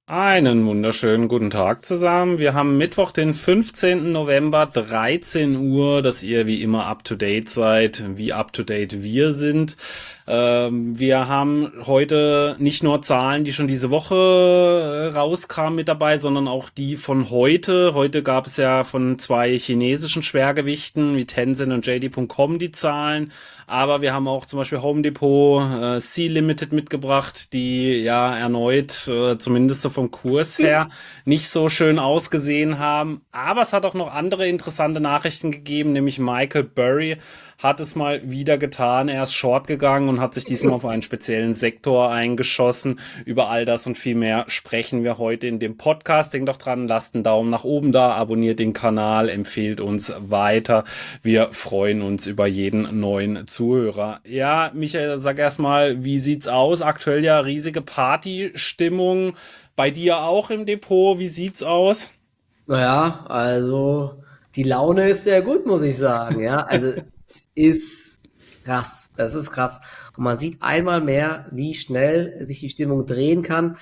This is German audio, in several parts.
Einen wunderschönen guten Tag zusammen. Wir haben Mittwoch, den 15. November, 13 Uhr, dass ihr wie immer up to date seid, wie up to date wir sind. Wir haben heute nicht nur Zahlen, die schon diese Woche rauskamen mit dabei, sondern auch die von heute. Heute gab es ja von zwei chinesischen Schwergewichten wie Tencent und JD.com die Zahlen. Aber wir haben auch zum Beispiel Home Depot, Sea Limited mitgebracht, die ja erneut, zumindest so vom Kurs her, nicht so schön ausgesehen haben. Aber es hat auch noch andere interessante Nachrichten gegeben, nämlich Michael Burry hat es mal wieder getan. Er ist short gegangen und hat sich diesmal auf einen speziellen Sektor eingeschossen. Über all das und viel mehr sprechen wir heute in dem Podcast. Denkt doch dran, lasst einen Daumen nach oben da, abonniert den Kanal, empfehlt uns weiter. Wir freuen uns über jeden neuen Zuhörer. Ja, Michael, sag erstmal, wie sieht's aus? Aktuell ja riesige Partystimmung. Bei dir auch im Depot. Wie sieht's aus? Naja, also die Laune ist sehr gut, muss ich sagen. Ja, also es ist krass. Das ist krass. Und man sieht einmal mehr, wie schnell sich die Stimmung drehen kann.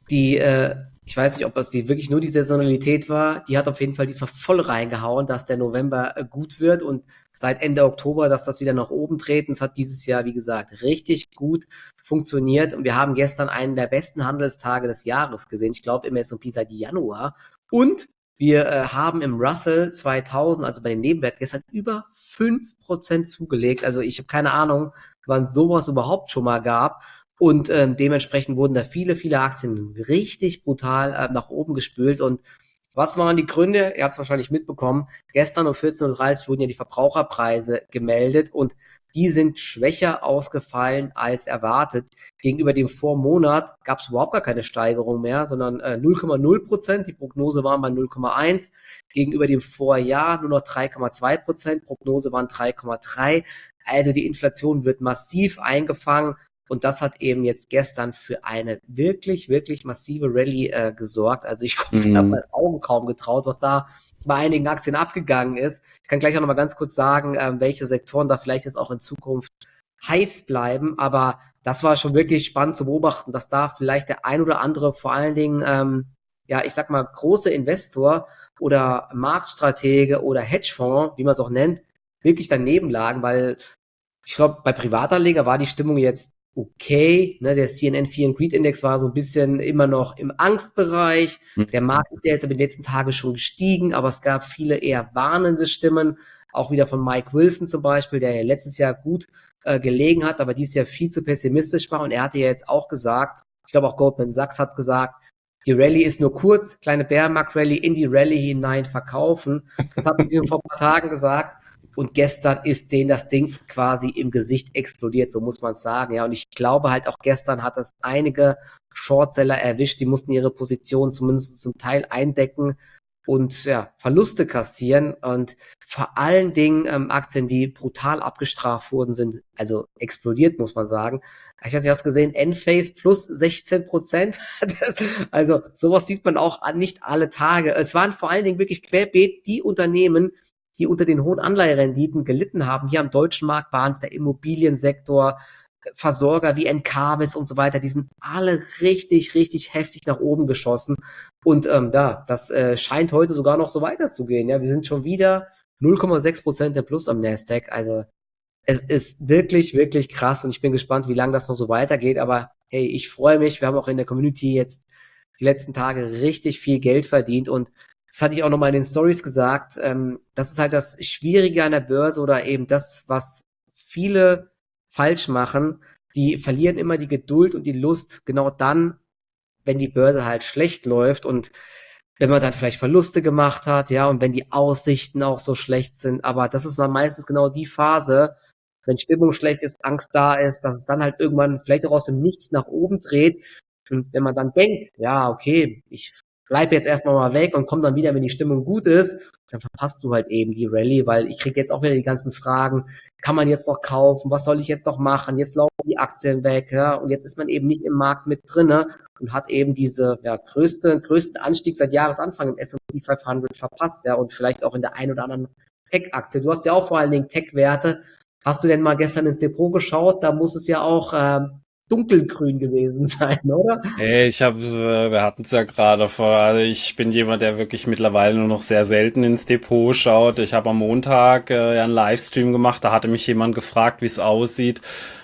Ich weiß nicht, ob das die wirklich nur die Saisonalität war. Die hat auf jeden Fall diesmal voll reingehauen, dass der November gut wird und seit Ende Oktober, dass das wieder nach oben treten. Es hat dieses Jahr, wie gesagt, richtig gut funktioniert. Und wir haben gestern einen der besten Handelstage des Jahres gesehen. Ich glaube im S&P seit Januar. Und wir haben im Russell 2000, also bei den Nebenwerten, gestern über 5% zugelegt. Also ich habe keine Ahnung, wann sowas überhaupt schon mal gab. Und dementsprechend wurden da viele Aktien richtig brutal nach oben gespült. Und was waren die Gründe? Ihr habt es wahrscheinlich mitbekommen. Gestern um 14:30 Uhr wurden ja die Verbraucherpreise gemeldet und die sind schwächer ausgefallen als erwartet. Gegenüber dem Vormonat gab es überhaupt gar keine Steigerung mehr, sondern 0,0%. Die Prognose waren bei 0,1. Gegenüber dem Vorjahr nur noch 3,2%. Prognose waren 3,3. Also die Inflation wird massiv eingefangen. Und das hat eben jetzt gestern für eine wirklich massive Rallye gesorgt. Also ich konnte da Mhm. meinen Augen kaum getraut, was da bei einigen Aktien abgegangen ist. Ich kann gleich auch noch mal ganz kurz sagen, welche Sektoren da vielleicht jetzt auch in Zukunft heiß bleiben. Aber das war schon wirklich spannend zu beobachten, dass da vielleicht der ein oder andere, vor allen Dingen, ja, ich sag mal, große Investor oder Marktstratege oder Hedgefonds, wie man es auch nennt, wirklich daneben lagen, weil ich glaube, bei Privatanleger war die Stimmung jetzt okay. Ne? Der CNN Fear and Greed Index war so ein bisschen immer noch im Angstbereich. Der Markt ist ja jetzt über die letzten Tage schon gestiegen, aber es gab viele eher warnende Stimmen. Auch wieder von Mike Wilson zum Beispiel, der ja letztes Jahr gut gelegen hat, aber dieses Jahr viel zu pessimistisch war. Und er hatte ja jetzt auch gesagt, ich glaube auch Goldman Sachs hat es gesagt, die Rallye ist nur kurz, kleine Bärenmarkt-Rallye in die Rallye hinein verkaufen. Das hatten sie vor ein paar Tagen gesagt. Und gestern ist denen das Ding quasi im Gesicht explodiert, so muss man es sagen. Ja, und ich glaube halt auch gestern hat es einige Shortseller erwischt, die mussten ihre Position zumindest zum Teil eindecken und ja, Verluste kassieren. Und vor allen Dingen Aktien, die brutal abgestraft wurden, sind also explodiert, muss man sagen. Ich weiß nicht, hast du gesehen, Enphase plus 16%. Also sowas sieht man auch nicht alle Tage. Es waren vor allen Dingen wirklich querbeet die Unternehmen, die unter den hohen Anleiherenditen gelitten haben. Hier am deutschen Markt waren es der Immobiliensektor, Versorger wie Encavis und so weiter, die sind alle richtig heftig nach oben geschossen. Und ja, das scheint heute sogar noch so weiterzugehen. Ja, wir sind schon wieder 0,6% der Plus am Nasdaq. Also es ist wirklich krass und ich bin gespannt, wie lange das noch so weitergeht. Aber hey, ich freue mich. Wir haben auch in der Community jetzt die letzten Tage richtig viel Geld verdient und das hatte ich auch nochmal in den Stories gesagt. Das ist halt das Schwierige an der Börse oder eben das, was viele falsch machen. Die verlieren immer die Geduld und die Lust genau dann, wenn die Börse halt schlecht läuft und wenn man dann vielleicht Verluste gemacht hat, ja, und wenn die Aussichten auch so schlecht sind. Aber das ist mal meistens genau die Phase, wenn Stimmung schlecht ist, Angst da ist, dass es dann halt irgendwann vielleicht auch aus dem Nichts nach oben dreht. Und wenn man dann denkt, ja, okay, ich bleib jetzt erstmal mal weg und komme dann wieder, wenn die Stimmung gut ist, dann verpasst du halt eben die Rallye, weil ich kriege jetzt auch wieder die ganzen Fragen, kann man jetzt noch kaufen, was soll ich jetzt noch machen, jetzt laufen die Aktien weg, ja, und jetzt ist man eben nicht im Markt mit drinne und hat eben diese ja, größten Anstieg seit Jahresanfang im S&P 500 verpasst, ja, und vielleicht auch in der ein oder anderen Tech-Aktie. Du hast ja auch vor allen Dingen Tech-Werte. Hast du denn mal gestern ins Depot geschaut? Da muss es ja auch dunkelgrün gewesen sein, oder? Hey, wir hatten es ja gerade vor, also ich bin jemand, der wirklich mittlerweile nur noch sehr selten ins Depot schaut. Ich habe am Montag ja einen Livestream gemacht, da hatte mich jemand gefragt, wie es aussieht.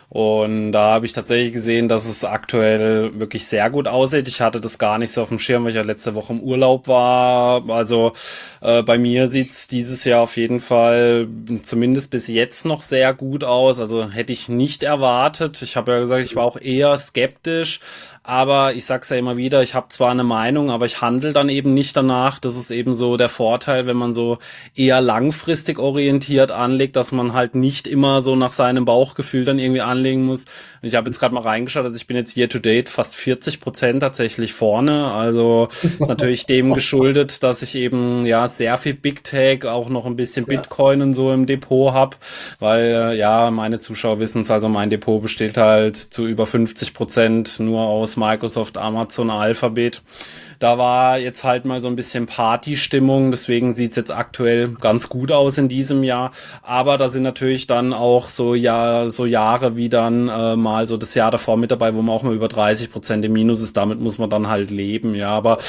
Und da habe ich tatsächlich gesehen, dass es aktuell wirklich sehr gut aussieht. Ich hatte das gar nicht so auf dem Schirm, weil ich ja letzte Woche im Urlaub war. Also bei mir sieht's dieses Jahr auf jeden Fall zumindest bis jetzt noch sehr gut aus. Also hätte ich nicht erwartet. Ich habe ja gesagt, ich war auch eher skeptisch. Aber ich sag's ja immer wieder, ich habe zwar eine Meinung, aber ich handle dann eben nicht danach. Das ist eben so der Vorteil, wenn man so eher langfristig orientiert anlegt, dass man halt nicht immer so nach seinem Bauchgefühl dann irgendwie anlegen muss. Ich habe jetzt gerade mal reingeschaut, also ich bin jetzt year to date fast 40% tatsächlich vorne. Also ist natürlich dem geschuldet, dass ich eben ja sehr viel Big Tech, auch noch ein bisschen Ja. Bitcoin und so im Depot habe, weil ja, meine Zuschauer wissen es, also mein Depot besteht halt zu über 50% nur aus Microsoft, Amazon, Alphabet. Da war jetzt halt mal so ein bisschen Partystimmung, deswegen sieht's jetzt aktuell ganz gut aus in diesem Jahr. Aber da sind natürlich dann auch so, ja, so Jahre wie dann mal so das Jahr davor mit dabei, wo man auch mal über 30% im Minus ist. Damit muss man dann halt leben, ja. Aber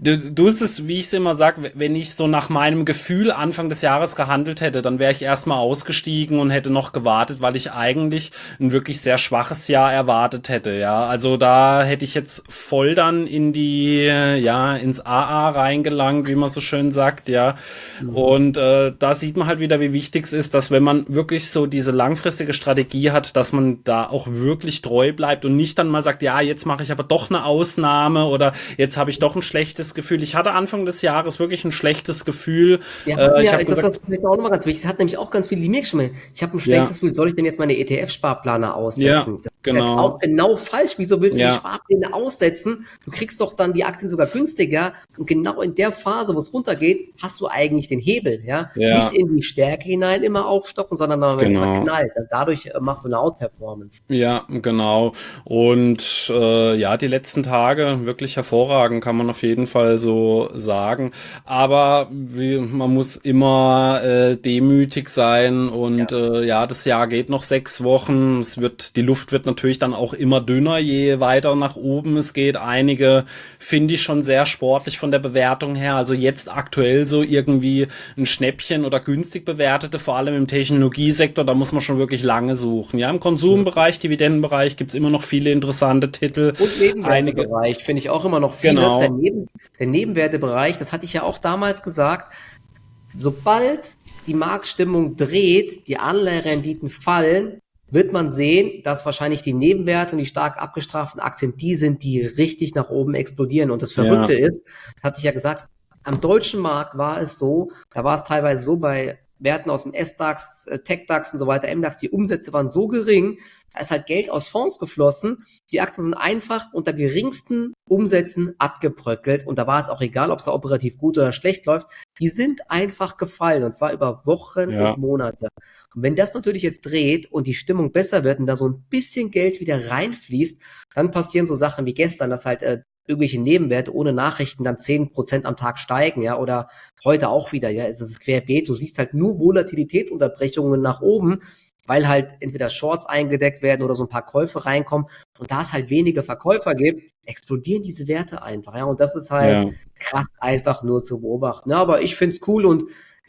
du ist es, wie ich es immer sage, wenn ich so nach meinem Gefühl Anfang des Jahres gehandelt hätte, dann wäre ich erstmal ausgestiegen und hätte noch gewartet, weil ich eigentlich ein wirklich sehr schwaches Jahr erwartet hätte, ja. Also da hätte ich jetzt voll dann in die ja, ins AA reingelangt, wie man so schön sagt, ja. Mhm. Und da sieht man halt wieder, wie wichtig es ist, dass wenn man wirklich so diese langfristige Strategie hat, dass man da auch wirklich treu bleibt und nicht dann mal sagt, ja, jetzt mache ich aber doch eine Ausnahme oder jetzt habe ich doch ein schlechtes Gefühl. Ich hatte Anfang des Jahres wirklich ein schlechtes Gefühl. Wir hatten Ich ja, habe das gesagt, ist vielleicht auch nochmal ganz wichtig, das hat nämlich auch ganz viele, die mir geschrieben haben, ich habe ein ja, schlechtes Gefühl, soll ich denn jetzt meine ETF-Sparpläne ja, aussetzen? Das ist ja auch genau, genau falsch. Wieso willst du die ja, Sparpläne aussetzen? Du kriegst doch dann die Aktien sogar günstiger und genau in der Phase, wo es runtergeht, hast du eigentlich den Hebel, ja? Nicht ja, in die Stärke hinein immer aufstocken, sondern wenn es mal genau. knallt, dann dadurch machst du eine Outperformance. Ja, genau. Und ja, die letzten Tage wirklich hervorragend, kann man auf jeden Fall so sagen. Aber man muss immer demütig sein und Ja. ja, das Jahr geht noch 6 Wochen. Die Luft wird natürlich dann auch immer dünner, je weiter nach oben es geht. Einige finde ich schon sehr sportlich von der Bewertung her. Also jetzt aktuell so irgendwie ein Schnäppchen oder günstig bewertete, vor allem im Technologiesektor, da muss man schon wirklich lange suchen. Ja, im Konsumbereich, Dividendenbereich gibt's immer noch viele interessante Titel. Und Einige, Nebenwertebereich finde ich auch immer noch vieles. genau, Der Nebenwertebereich, das hatte ich ja auch damals gesagt, sobald die Marktstimmung dreht, die Anleiherenditen fallen, wird man sehen, dass wahrscheinlich die Nebenwerte und die stark abgestraften Aktien die sind, die richtig nach oben explodieren. Und das ja, Verrückte ist, das hatte ich ja gesagt, am deutschen Markt war es so, da war es teilweise so bei Werten aus dem S-DAX, Tech-DAX und so weiter, M-DAX, die Umsätze waren so gering, da ist halt Geld aus Fonds geflossen. Die Aktien sind einfach unter geringsten Umsätzen abgebröckelt. Und da war es auch egal, ob es da operativ gut oder schlecht läuft. Die sind einfach gefallen. Und zwar über Wochen und ja, Monate. Und wenn das natürlich jetzt dreht und die Stimmung besser wird und da so ein bisschen Geld wieder reinfließt, dann passieren so Sachen wie gestern, dass halt irgendwelche Nebenwerte ohne Nachrichten dann 10% am Tag steigen, ja, oder heute auch wieder, ja, es ist querbeet, du siehst halt nur Volatilitätsunterbrechungen nach oben, weil halt entweder Shorts eingedeckt werden oder so ein paar Käufe reinkommen. Und da es halt wenige Verkäufer gibt, explodieren diese Werte einfach. Ja, und das ist halt ja, krass einfach nur zu beobachten. Ja, aber ich find's cool und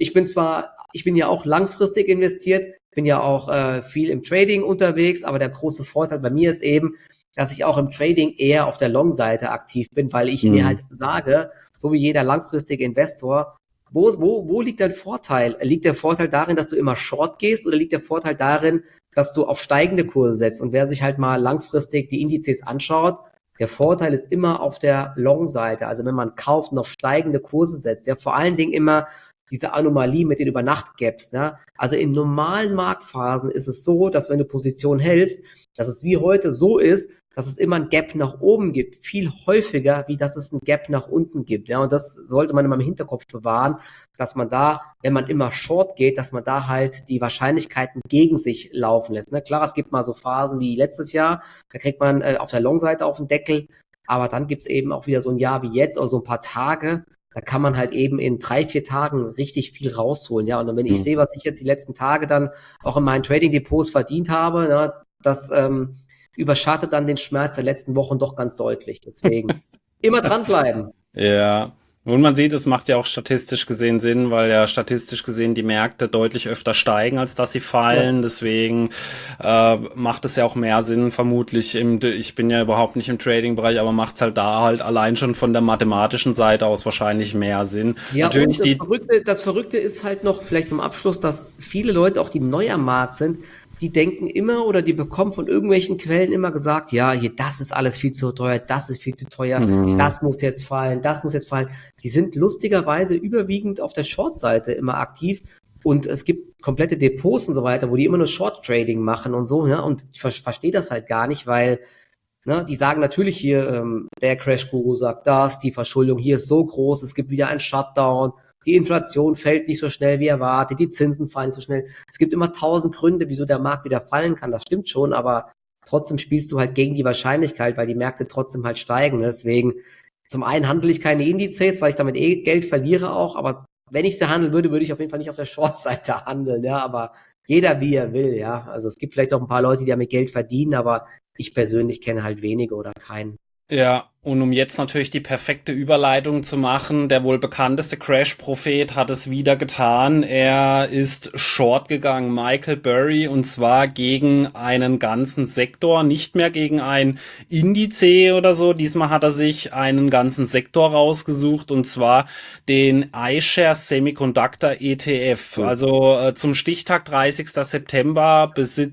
ich bin ja auch langfristig investiert, bin ja auch viel im Trading unterwegs, aber der große Vorteil bei mir ist eben, dass ich auch im Trading eher auf der Long-Seite aktiv bin, weil ich mir hm, halt sage, so wie jeder langfristige Investor, wo liegt dein Vorteil? Liegt der Vorteil darin, dass du immer Short gehst oder liegt der Vorteil darin, dass du auf steigende Kurse setzt? Und wer sich halt mal langfristig die Indizes anschaut, der Vorteil ist immer auf der Long-Seite. Also wenn man kauft und auf steigende Kurse setzt, ja, vor allen Dingen immer diese Anomalie mit den Übernacht-Gaps. Ja? Also in normalen Marktphasen ist es so, dass wenn du Position hältst, dass es wie heute so ist, dass es immer ein Gap nach oben gibt, viel häufiger, wie dass es ein Gap nach unten gibt. Ja, und das sollte man immer im Hinterkopf bewahren, dass man da, wenn man immer Short geht, dass man da halt die Wahrscheinlichkeiten gegen sich laufen lässt. Ne? Klar, es gibt mal so Phasen wie letztes Jahr, da kriegt man auf der Long-Seite auf den Deckel, aber dann gibt's eben auch wieder so ein Jahr wie jetzt oder so ein paar Tage, da kann man halt eben in 3, 4 Tagen richtig viel rausholen. Ja, und wenn ich hm, sehe, was ich jetzt die letzten Tage dann auch in meinen Trading-Depots verdient habe, ne, das überschattet dann den Schmerz der letzten Wochen doch ganz deutlich. Deswegen immer dranbleiben. Ja. Und man sieht, es macht ja auch statistisch gesehen Sinn, weil ja statistisch gesehen die Märkte deutlich öfter steigen, als dass sie fallen. Ja. Deswegen macht es ja auch mehr Sinn, vermutlich. Ich bin ja überhaupt nicht im Trading-Bereich, aber macht es halt da halt allein schon von der mathematischen Seite aus wahrscheinlich mehr Sinn. Ja, Natürlich und das Verrückte ist halt noch, vielleicht zum Abschluss, dass viele Leute, auch die neu am Markt sind, die denken immer oder die bekommen von irgendwelchen Quellen immer gesagt, ja, hier, das ist alles viel zu teuer, das ist viel zu teuer, das muss jetzt fallen, das muss jetzt fallen. Die sind lustigerweise überwiegend auf der Short-Seite immer aktiv und es gibt komplette Depots und so weiter, wo die immer nur Short-Trading machen und so, ja, und ich verstehe das halt gar nicht, weil ne, die sagen natürlich hier, der Crash-Guru sagt das, die Verschuldung hier ist so groß, es gibt wieder einen Shutdown, die Inflation fällt nicht so schnell wie erwartet, die Zinsen fallen nicht so schnell. Es gibt immer 1000 Gründe, wieso der Markt wieder fallen kann, das stimmt schon, aber trotzdem spielst du halt gegen die Wahrscheinlichkeit, weil die Märkte trotzdem halt steigen. Deswegen, zum einen handle ich keine Indizes, weil ich damit Geld verliere auch, aber wenn ich sie handeln würde, würde ich auf jeden Fall nicht auf der Short-Seite handeln, ja, aber jeder wie er will, ja. Also es gibt vielleicht auch ein paar Leute, die damit Geld verdienen, aber ich persönlich kenne halt wenige oder keinen. Ja, und um jetzt natürlich die perfekte Überleitung zu machen, der wohl bekannteste Crash-Prophet hat es wieder getan. Er ist short gegangen, Michael Burry, und zwar gegen einen ganzen Sektor, nicht mehr gegen ein Indiz oder so. Diesmal hat er sich einen ganzen Sektor rausgesucht, und zwar den iShares Semiconductor ETF. Also zum Stichtag 30. September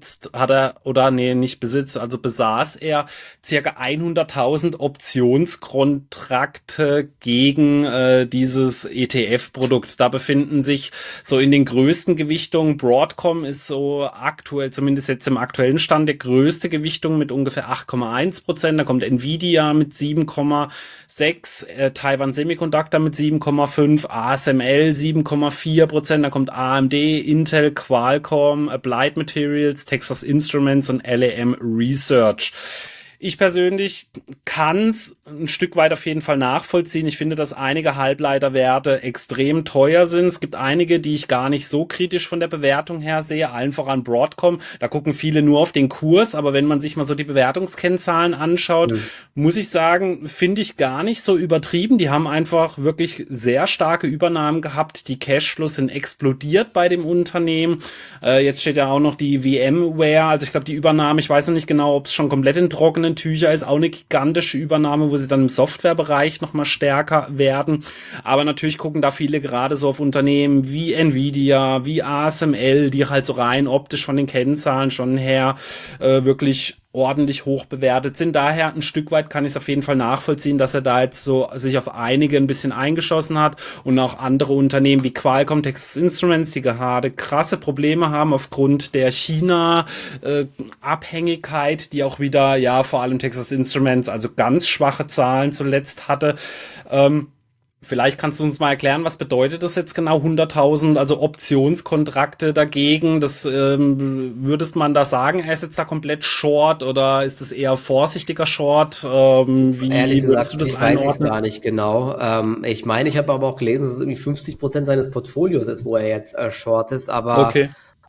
besaß er circa 100.000 Optionskontrakte gegen dieses ETF-Produkt. Da befinden sich so in den größten Gewichtungen, Broadcom ist so aktuell, zumindest jetzt im aktuellen Stand, der größte Gewichtung mit ungefähr 8,1%. Da kommt Nvidia mit 7,6%, Taiwan Semiconductor mit 7,5%, ASML 7,4%, da kommt AMD, Intel, Qualcomm, Applied Materials, Texas Instruments und LAM Research. Ich persönlich kann es ein Stück weit auf jeden Fall nachvollziehen. Ich finde, dass einige Halbleiterwerte extrem teuer sind. Es gibt einige, die ich gar nicht so kritisch von der Bewertung her sehe, allen voran Broadcom. Da gucken viele nur auf den Kurs, aber wenn man sich mal so die Bewertungskennzahlen anschaut, muss ich sagen, finde ich gar nicht so übertrieben. Die haben einfach wirklich sehr starke Übernahmen gehabt. Die Cashflows sind explodiert bei dem Unternehmen. Jetzt steht ja auch noch die VMware, also ich glaube die Übernahme, ich weiß noch nicht genau, ob es schon komplett in trockenen Tücher ist, auch eine gigantische Übernahme, wo sie dann im Softwarebereich nochmal stärker werden. Aber natürlich gucken da viele gerade so auf Unternehmen wie Nvidia, wie ASML, die halt so rein optisch von den Kennzahlen schon her wirklich ordentlich hoch bewertet sind. Daher ein Stück weit kann ich es auf jeden Fall nachvollziehen, dass er da jetzt so sich auf einige ein bisschen eingeschossen hat und auch andere Unternehmen wie Qualcomm, Texas Instruments, die gerade krasse Probleme haben aufgrund der China-Abhängigkeit, die auch wieder, ja, vor allem Texas Instruments, also ganz schwache Zahlen zuletzt hatte. Vielleicht kannst du uns mal erklären, was bedeutet das jetzt genau, 100.000, also Optionskontrakte dagegen? Das würdest man da sagen, er ist jetzt da komplett short oder ist es eher vorsichtiger Short? Ehrlich Würdest du gesagt, das ich weiß es einordnen? gar nicht genau. Ich meine, ich habe aber auch gelesen, dass es irgendwie 50% seines Portfolios ist, wo er jetzt short ist, Okay.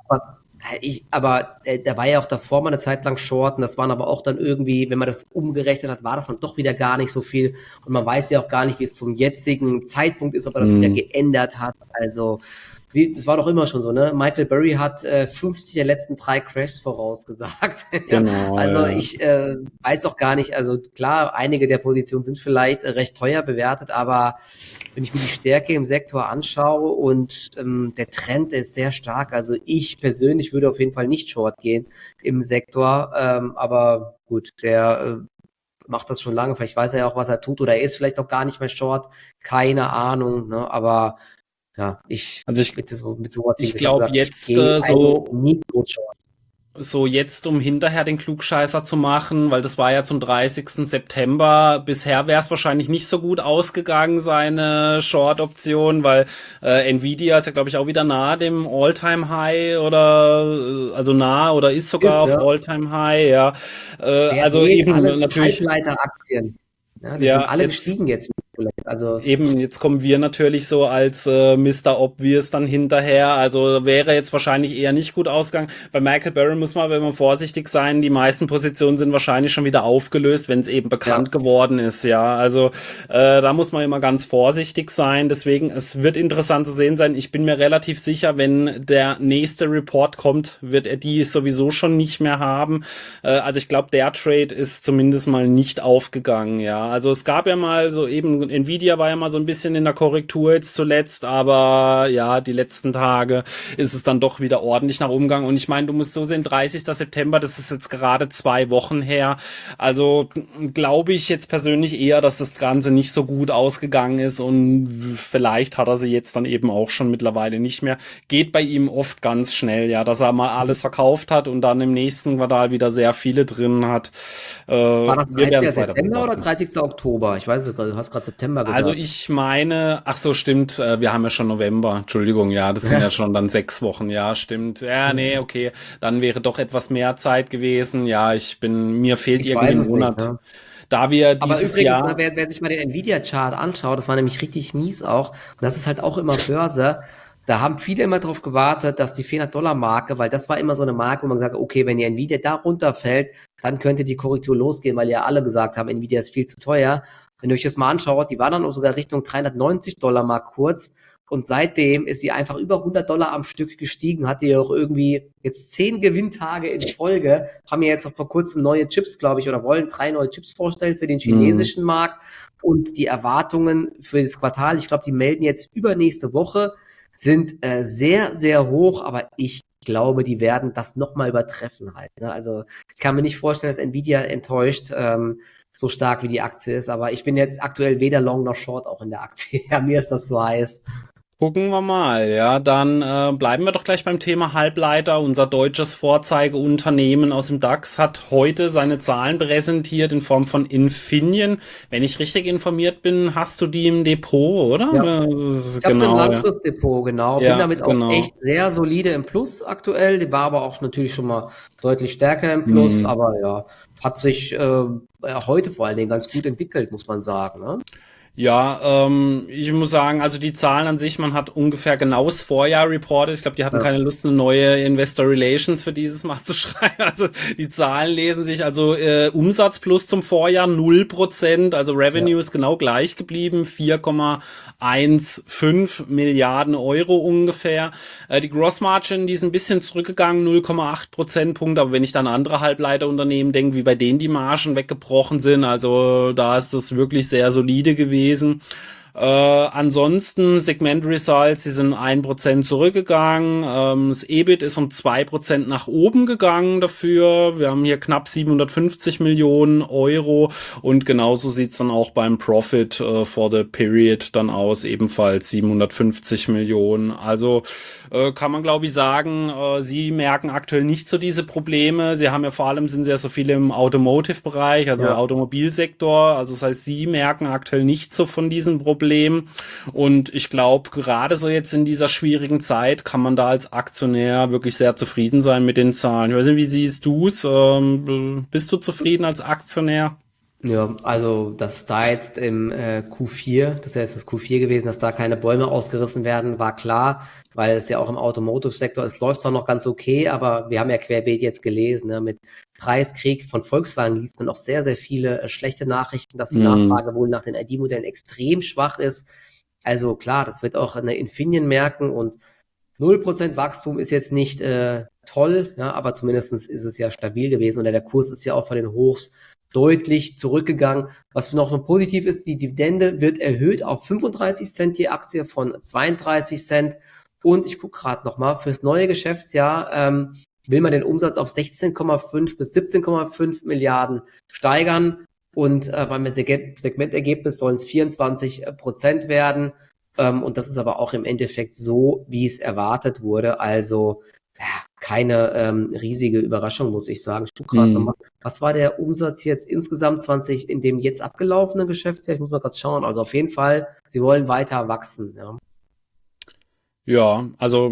der war ja auch davor mal eine Zeit lang short und das waren aber auch dann irgendwie, wenn man das umgerechnet hat, war davon doch wieder gar nicht so viel und man weiß ja auch gar nicht, wie es zum jetzigen Zeitpunkt ist, ob er das wieder geändert hat. Also, das war doch immer schon so, ne? Michael Burry hat 50 der letzten 3 Crashs vorausgesagt. Genau, Also ja. ich weiß auch gar nicht, also klar, einige der Positionen sind vielleicht recht teuer bewertet, aber wenn ich mir die Stärke im Sektor anschaue und der Trend ist sehr stark, also ich persönlich würde auf jeden Fall nicht short gehen im Sektor, aber gut, der macht das schon lange, vielleicht weiß er ja auch, was er tut oder er ist vielleicht auch gar nicht mehr short, keine Ahnung, ne? Aber ja, Also mit sowas, wie ich gesagt, glaube ich jetzt gehe eigentlich so nie groß short. so jetzt, um hinterher den Klugscheißer zu machen, weil das war ja zum 30. September. Bisher wäre es wahrscheinlich nicht so gut ausgegangen, seine Short-Option, weil Nvidia ist ja, glaube ich, auch wieder nahe dem All-Time-High also nah oder ist sogar Ist, auf ja, All-Time-High, ja. der Also wählt eben alle natürlich, Halbleiteraktien. Ja, die sind ja, alle jetzt gestiegen jetzt. Also eben, jetzt kommen wir natürlich so als Mr. Obvious dann hinterher. Also wäre jetzt wahrscheinlich eher nicht gut ausgegangen. Bei Michael Barron muss man, wenn man vorsichtig sein, die meisten Positionen sind wahrscheinlich schon wieder aufgelöst, wenn es eben bekannt ja, geworden ist. Ja, also da muss man immer ganz vorsichtig sein. Deswegen, es wird interessant zu sehen sein. Ich bin mir relativ sicher, wenn der nächste Report kommt, wird er die sowieso schon nicht mehr haben. Also ich glaube, der Trade ist zumindest mal nicht aufgegangen. Ja, also es gab ja mal so eben, Nvidia war ja mal so ein bisschen in der Korrektur jetzt zuletzt, aber ja, die letzten Tage ist es dann doch wieder ordentlich nach oben gegangen. Und ich meine, du musst so sehen, 30. September, das ist jetzt gerade 2 Wochen her. Also glaube ich jetzt persönlich eher, dass das Ganze nicht so gut ausgegangen ist und vielleicht hat er sie jetzt dann eben auch schon mittlerweile nicht mehr. Geht bei ihm oft ganz schnell, ja, dass er mal alles verkauft hat und dann im nächsten Quartal wieder sehr viele drin hat. war das Wir werden 30. es weiter September oder beobachten. 30. Oktober? Ich weiß es gerade, du hast gerade September Also gesagt. ich meine, ach so, stimmt, wir haben ja schon November, Entschuldigung, ja, das sind ja Ja. schon dann 6 Wochen, ja, stimmt. Ja, nee, okay, dann wäre doch etwas mehr Zeit gewesen. Ja, mir fehlt Ich irgendwie weiß ein es nicht, Monat. ne? Da wir Aber dieses übrigens, ne, Jahr, wer sich mal den Nvidia-Chart anschaut, das war nämlich richtig mies auch. Und das ist halt auch immer Börse. Da haben viele immer darauf gewartet, dass die 400-Dollar-Marke, weil das war immer so eine Marke, wo man gesagt hat, okay, wenn die Nvidia da runterfällt, dann könnte die Korrektur losgehen, weil ja alle gesagt haben, Nvidia ist viel zu teuer. Wenn ihr euch das mal anschaut, die war dann auch sogar Richtung 390-Dollar-Mark kurz. Und seitdem ist sie einfach über 100 Dollar am Stück gestiegen, hatte ja auch irgendwie jetzt 10 Gewinntage in Folge, haben ja jetzt auch vor kurzem neue Chips, glaube ich, oder wollen 3 neue Chips vorstellen für den mh, chinesischen Markt. Und die Erwartungen für das Quartal, ich glaube, die melden jetzt übernächste Woche, sind sehr, sehr hoch, aber ich glaube, die werden das nochmal übertreffen halt. Ne? Also ich kann mir nicht vorstellen, dass Nvidia enttäuscht, so stark wie die Aktie ist, aber ich bin jetzt aktuell weder Long noch Short auch in der Aktie. Ja, mir ist das so heiß. gucken wir mal, ja, dann bleiben wir doch gleich beim Thema Halbleiter. Unser deutsches Vorzeigeunternehmen aus dem DAX hat heute seine Zahlen präsentiert in Form von Infineon. Wenn ich richtig informiert bin, hast du die im Depot, Ja, oder? ich habe es im Genau, ja. Langfristdepot, genau. Bin Ja, damit auch genau. echt sehr solide im Plus aktuell. Die war aber auch natürlich schon mal deutlich stärker im Plus, Hm. aber ja, hat sich ja, heute vor allen Dingen ganz gut entwickelt, muss man sagen. Ne? Ja, ich muss sagen, also die Zahlen an sich, man hat ungefähr genau das Vorjahr reported. Ich glaube, die hatten Ja, keine Lust, eine neue Investor Relations für dieses Mal zu schreiben. Also die Zahlen lesen sich, also Umsatz plus zum Vorjahr 0%, also ja, Revenue ist genau gleich geblieben, 4,15 Milliarden Euro ungefähr. Die Gross Margin, die ist ein bisschen zurückgegangen, 0,8 Prozentpunkte, aber wenn ich dann andere Halbleiterunternehmen denke, wie bei denen die Margen weggebrochen sind, also da ist das wirklich sehr solide gewesen. Ansonsten Segment Results, die sind 1% zurückgegangen. Das EBIT ist um 2% nach oben gegangen dafür. Wir haben hier knapp 750 Millionen Euro und genauso sieht's dann auch beim Profit for the Period dann aus, ebenfalls 750 Millionen. Also kann man glaube ich sagen, sie merken aktuell nicht so diese Probleme. Sie haben ja vor allem, sind sie ja so viele im Automotive-Bereich, also ja. Automobilsektor. Also das heißt, sie merken aktuell nicht so von diesen Problemen. Und ich glaube, gerade so jetzt in dieser schwierigen Zeit kann man da als Aktionär wirklich sehr zufrieden sein mit den Zahlen. Ich weiß nicht, wie siehst du es? Bist du zufrieden als Aktionär? Ja, also dass da jetzt im Q4, das ist ja jetzt das Q4 gewesen, dass da keine Bäume ausgerissen werden, war klar, weil es ja auch im Automotive-Sektor, es läuft zwar noch ganz okay, aber wir haben ja querbeet jetzt gelesen, ne, mit Preiskrieg von Volkswagen liest man auch sehr, sehr viele schlechte Nachrichten, dass die Hm, Nachfrage wohl nach den ID-Modellen extrem schwach ist. Also klar, das wird auch eine Infineon merken und 0% Wachstum ist jetzt nicht toll, ja, aber zumindest ist es ja stabil gewesen und der Kurs ist ja auch von den Hochs deutlich zurückgegangen. Was noch positiv ist, die Dividende wird erhöht auf 35 Cent je Aktie von 32 Cent. Und ich gucke gerade nochmal, fürs neue Geschäftsjahr will man den Umsatz auf 16,5 bis 17,5 Milliarden steigern. Und beim Segmentergebnis sollen es 24% werden. Und das ist aber auch im Endeffekt so, wie es erwartet wurde. Also ja, keine riesige Überraschung, muss ich sagen. Ich gucke gerade hm. nochmal, was war der Umsatz jetzt insgesamt 20 in dem jetzt abgelaufenen Geschäftsjahr? Ich muss mal kurz schauen. Also auf jeden Fall, sie wollen weiter wachsen. Ja. Ja, also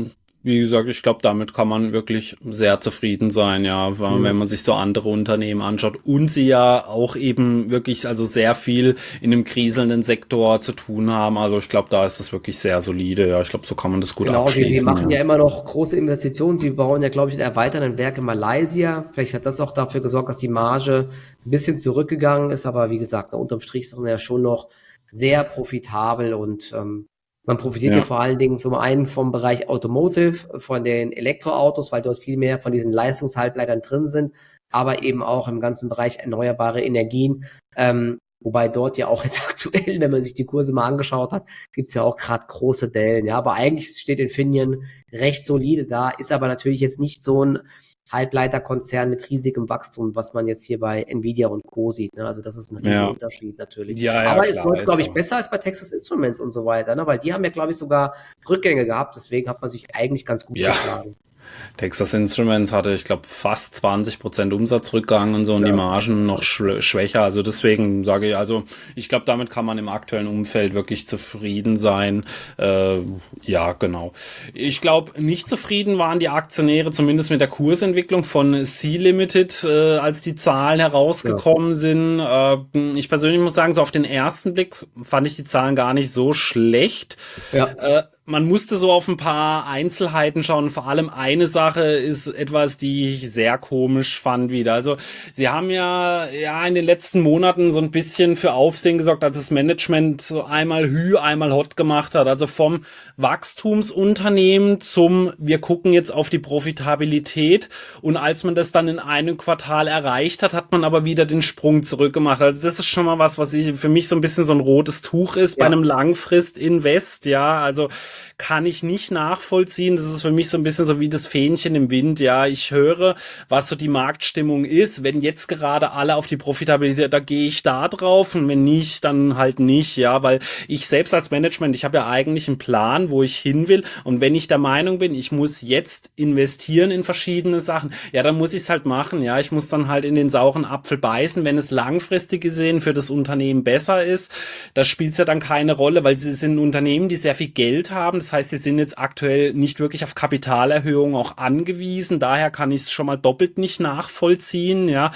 wie gesagt, ich glaube, damit kann man wirklich sehr zufrieden sein, ja, weil wenn man sich so andere Unternehmen anschaut und sie ja auch eben wirklich also sehr viel in dem kriselnden Sektor zu tun haben. Also ich glaube, da ist das wirklich sehr solide, ja. Ich glaube, so kann man das gut Genau, sie abschließen, machen ja. ja immer noch große Investitionen. Sie bauen ja, glaube ich, ein erweitertes Werk in Malaysia. Vielleicht hat das auch dafür gesorgt, dass die Marge ein bisschen zurückgegangen ist. Aber wie gesagt, unterm Strich sind wir ja schon noch sehr profitabel und man profitiert ja Ja, vor allen Dingen zum einen vom Bereich Automotive, von den Elektroautos, weil dort viel mehr von diesen Leistungshalbleitern drin sind, aber eben auch im ganzen Bereich erneuerbare Energien. Wobei dort ja auch jetzt aktuell, wenn man sich die Kurse mal angeschaut hat, gibt's ja auch gerade große Dellen. Ja, aber eigentlich steht Infineon recht solide da, ist aber natürlich jetzt nicht so ein Halbleiterkonzern mit riesigem Wachstum, was man jetzt hier bei Nvidia und Co. sieht. Ne? Also das ist ein ja, Riesenunterschied natürlich. ja, ja, Aber es klar, läuft, ist glaube ich, so. besser als bei Texas Instruments und so weiter, ne? Weil die haben ja, glaube ich, sogar Rückgänge gehabt. Deswegen hat man sich eigentlich ganz gut Ja, geschlagen. Texas Instruments hatte, ich glaube, fast 20% Umsatzrückgang und so und die Ja, Margen noch schwächer. Also deswegen sage ich, also ich glaube, damit kann man im aktuellen Umfeld wirklich zufrieden sein. Äh, ja, genau. Ich glaube, nicht zufrieden waren die Aktionäre zumindest mit der Kursentwicklung von Sea Limited, als die Zahlen ja, herausgekommen sind. Ich persönlich muss sagen, so auf den ersten Blick fand ich die Zahlen gar nicht so schlecht. ja, Man musste so auf ein paar Einzelheiten schauen. Vor allem eine Sache ist etwas, die ich sehr komisch fand wieder. Also sie haben ja in den letzten Monaten so ein bisschen für Aufsehen gesorgt, als das Management so einmal Hü, einmal Hot gemacht hat. Also vom Wachstumsunternehmen zum wir gucken jetzt auf die Profitabilität. Und als man das dann in einem Quartal erreicht hat, hat man aber wieder den Sprung zurückgemacht. Also das ist schon mal was ich für mich so ein bisschen so ein rotes Tuch ist bei ja, einem Langfrist-Invest. Ja, also kann ich nicht nachvollziehen. Das ist für mich so ein bisschen so wie das Fähnchen im Wind. Ja, ich höre, was so die Marktstimmung ist. Wenn jetzt gerade alle auf die Profitabilität, da gehe ich da drauf und wenn nicht, dann halt nicht. Ja, weil ich selbst als Management, ich habe ja eigentlich einen Plan, wo ich hin will. Und wenn ich der Meinung bin, ich muss jetzt investieren in verschiedene Sachen, ja, dann muss ich es halt machen. Ja, ich muss dann halt in den sauren Apfel beißen, wenn es langfristig gesehen für das Unternehmen besser ist. Das spielt ja dann keine Rolle, weil sie sind Unternehmen, die sehr viel Geld haben. Das heißt, sie sind jetzt aktuell nicht wirklich auf Kapitalerhöhung auch angewiesen. Daher kann ich es schon mal doppelt nicht nachvollziehen. Ja,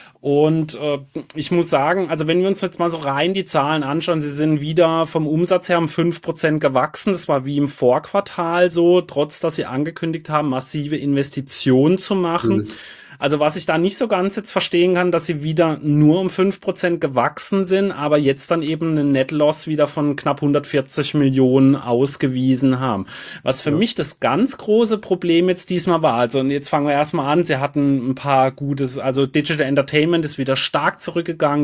und ich muss sagen, also wenn wir uns jetzt mal so rein die Zahlen anschauen, sie sind wieder vom Umsatz her um 5% gewachsen. Das war wie im Vorquartal so, trotz dass sie angekündigt haben, massive Investitionen zu machen. hm, Also was ich da nicht so ganz jetzt verstehen kann, dass sie wieder nur um 5% gewachsen sind, aber jetzt dann eben einen Net Loss wieder von knapp 140 Millionen ausgewiesen haben. Was für ja, mich das ganz große Problem jetzt diesmal war, also und jetzt fangen wir erstmal an, sie hatten ein paar gutes, also Digital Entertainment ist wieder stark zurückgegangen,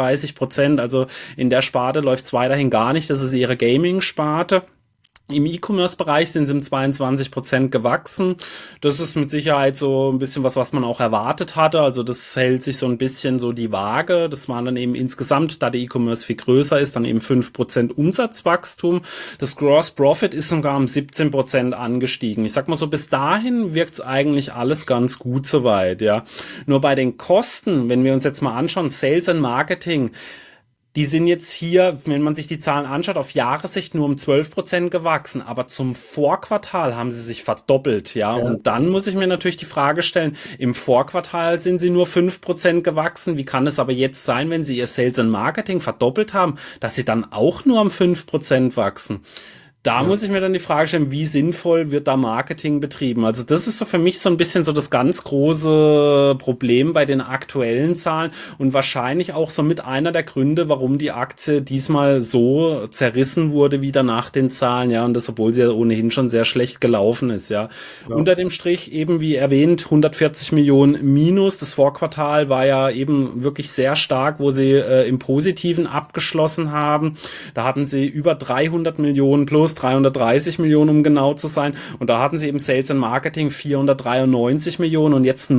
33%, also in der Sparte läuft es weiterhin gar nicht, das ist ihre Gaming-Sparte. Im E-Commerce-Bereich sind sie um 22% gewachsen. Das ist mit Sicherheit so ein bisschen was man auch erwartet hatte. Also das hält sich so ein bisschen so die Waage. Das waren dann eben insgesamt, da der E-Commerce viel größer ist, dann eben 5% Umsatzwachstum. Das Gross Profit ist sogar um 17% angestiegen. Ich sag mal so, bis dahin wirkt es eigentlich alles ganz gut soweit, ja. Nur bei den Kosten, wenn wir uns jetzt mal anschauen, Sales and Marketing, die sind jetzt hier, wenn man sich die Zahlen anschaut, auf Jahressicht nur um 12% gewachsen, aber zum Vorquartal haben sie sich verdoppelt, ja. ja. Und dann muss ich mir natürlich die Frage stellen, im Vorquartal sind sie nur 5% gewachsen. Wie kann es aber jetzt sein, wenn sie ihr Sales and Marketing verdoppelt haben, dass sie dann auch nur um 5% wachsen? Da Ja. muss ich mir dann die Frage stellen, wie sinnvoll wird da Marketing betrieben? Also das ist so für mich so ein bisschen so das ganz große Problem bei den aktuellen Zahlen und wahrscheinlich auch so mit einer der Gründe, warum die Aktie diesmal so zerrissen wurde wieder nach den Zahlen, ja, und das, obwohl sie ja ohnehin schon sehr schlecht gelaufen ist, ja. Ja. Unter dem Strich eben, wie erwähnt, 140 Millionen Minus. Das Vorquartal war ja eben wirklich sehr stark, wo sie im Positiven abgeschlossen haben. Da hatten sie über 300 Millionen plus 330 Millionen, um genau zu sein. Und da hatten sie eben Sales and Marketing 493 Millionen und jetzt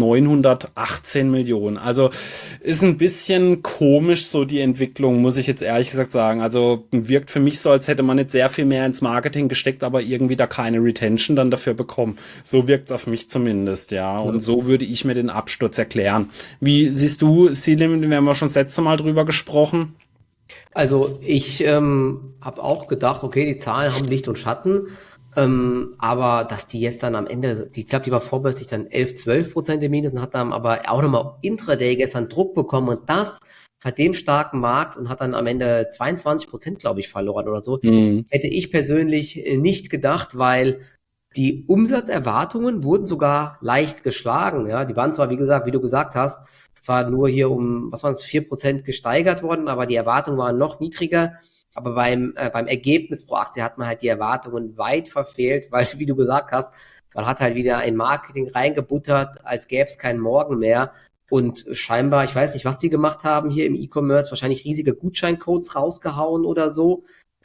918 Millionen. Also ist ein bisschen komisch so die Entwicklung, muss ich jetzt ehrlich gesagt sagen. Also wirkt für mich so, als hätte man jetzt sehr viel mehr ins Marketing gesteckt, aber irgendwie da keine Retention dann dafür bekommen. So wirkt es auf mich zumindest, ja. Und so würde ich mir den Absturz erklären. Wie siehst du, Selim, wir haben ja schon das letzte Mal drüber gesprochen. Also ich habe auch gedacht, okay, die Zahlen haben Licht und Schatten. Aber dass die jetzt dann am Ende, ich glaube, die war vorbörslich dann 11, 12% im Minus und hat dann aber auch nochmal Intraday gestern Druck bekommen und das bei dem starken Markt und hat dann am Ende 22%, glaube ich, verloren oder so. Hm. Hätte ich persönlich nicht gedacht, weil die Umsatzerwartungen wurden sogar leicht geschlagen. Ja, die waren zwar, wie gesagt, wie du gesagt hast, zwar nur hier um, was waren es, 4% gesteigert worden, aber die Erwartungen waren noch niedriger. Aber beim Ergebnis pro Aktie hat man halt die Erwartungen weit verfehlt, weil, wie du gesagt hast, man hat halt wieder ein Marketing reingebuttert, als gäbe es keinen Morgen mehr. Und scheinbar, ich weiß nicht, was die gemacht haben hier im E-Commerce, wahrscheinlich riesige Gutscheincodes rausgehauen oder so.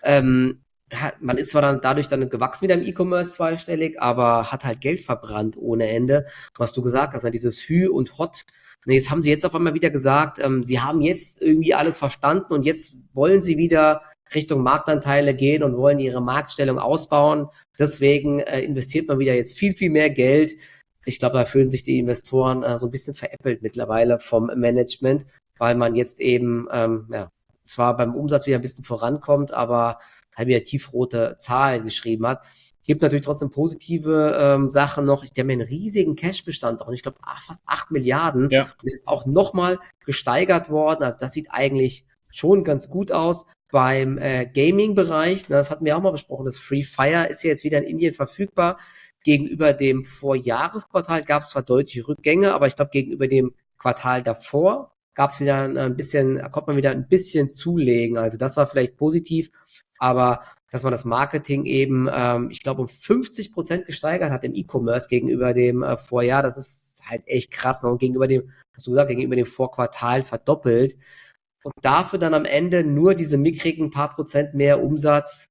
Man ist zwar dann dadurch dann gewachsen wieder im E-Commerce zweistellig, aber hat halt Geld verbrannt ohne Ende. Was du gesagt hast, dieses Hü und Hot. Nee, das haben sie jetzt auf einmal wieder gesagt, sie haben jetzt irgendwie alles verstanden und jetzt wollen sie wieder Richtung Marktanteile gehen und wollen ihre Marktstellung ausbauen. Deswegen investiert man wieder jetzt viel, viel mehr Geld. Ich glaube, da fühlen sich die Investoren so ein bisschen veräppelt mittlerweile vom Management, weil man jetzt eben zwar beim Umsatz wieder ein bisschen vorankommt, aber halt wieder tiefrote Zahlen geschrieben hat. Gibt natürlich trotzdem positive Sachen noch. Die haben ja einen riesigen Cashbestand auch. Ich glaube, fast 8 Milliarden. Ja. Und ist auch nochmal gesteigert worden. Also das sieht eigentlich schon ganz gut aus. Beim Gaming-Bereich, das hatten wir auch mal besprochen, das Free Fire ist ja jetzt wieder in Indien verfügbar. Gegenüber dem Vorjahresquartal gab es zwar deutliche Rückgänge, aber ich glaube, gegenüber dem Quartal davor gab es wieder konnte man wieder ein bisschen zulegen. Also das war vielleicht positiv, aber dass man das Marketing eben, ich glaube, um 50% gesteigert hat im E-Commerce gegenüber dem Vorjahr, das ist halt echt krass. Und gegenüber dem, hast du gesagt, gegenüber dem Vorquartal verdoppelt. Und dafür dann am Ende nur diese mickrigen paar Prozent mehr Umsatz.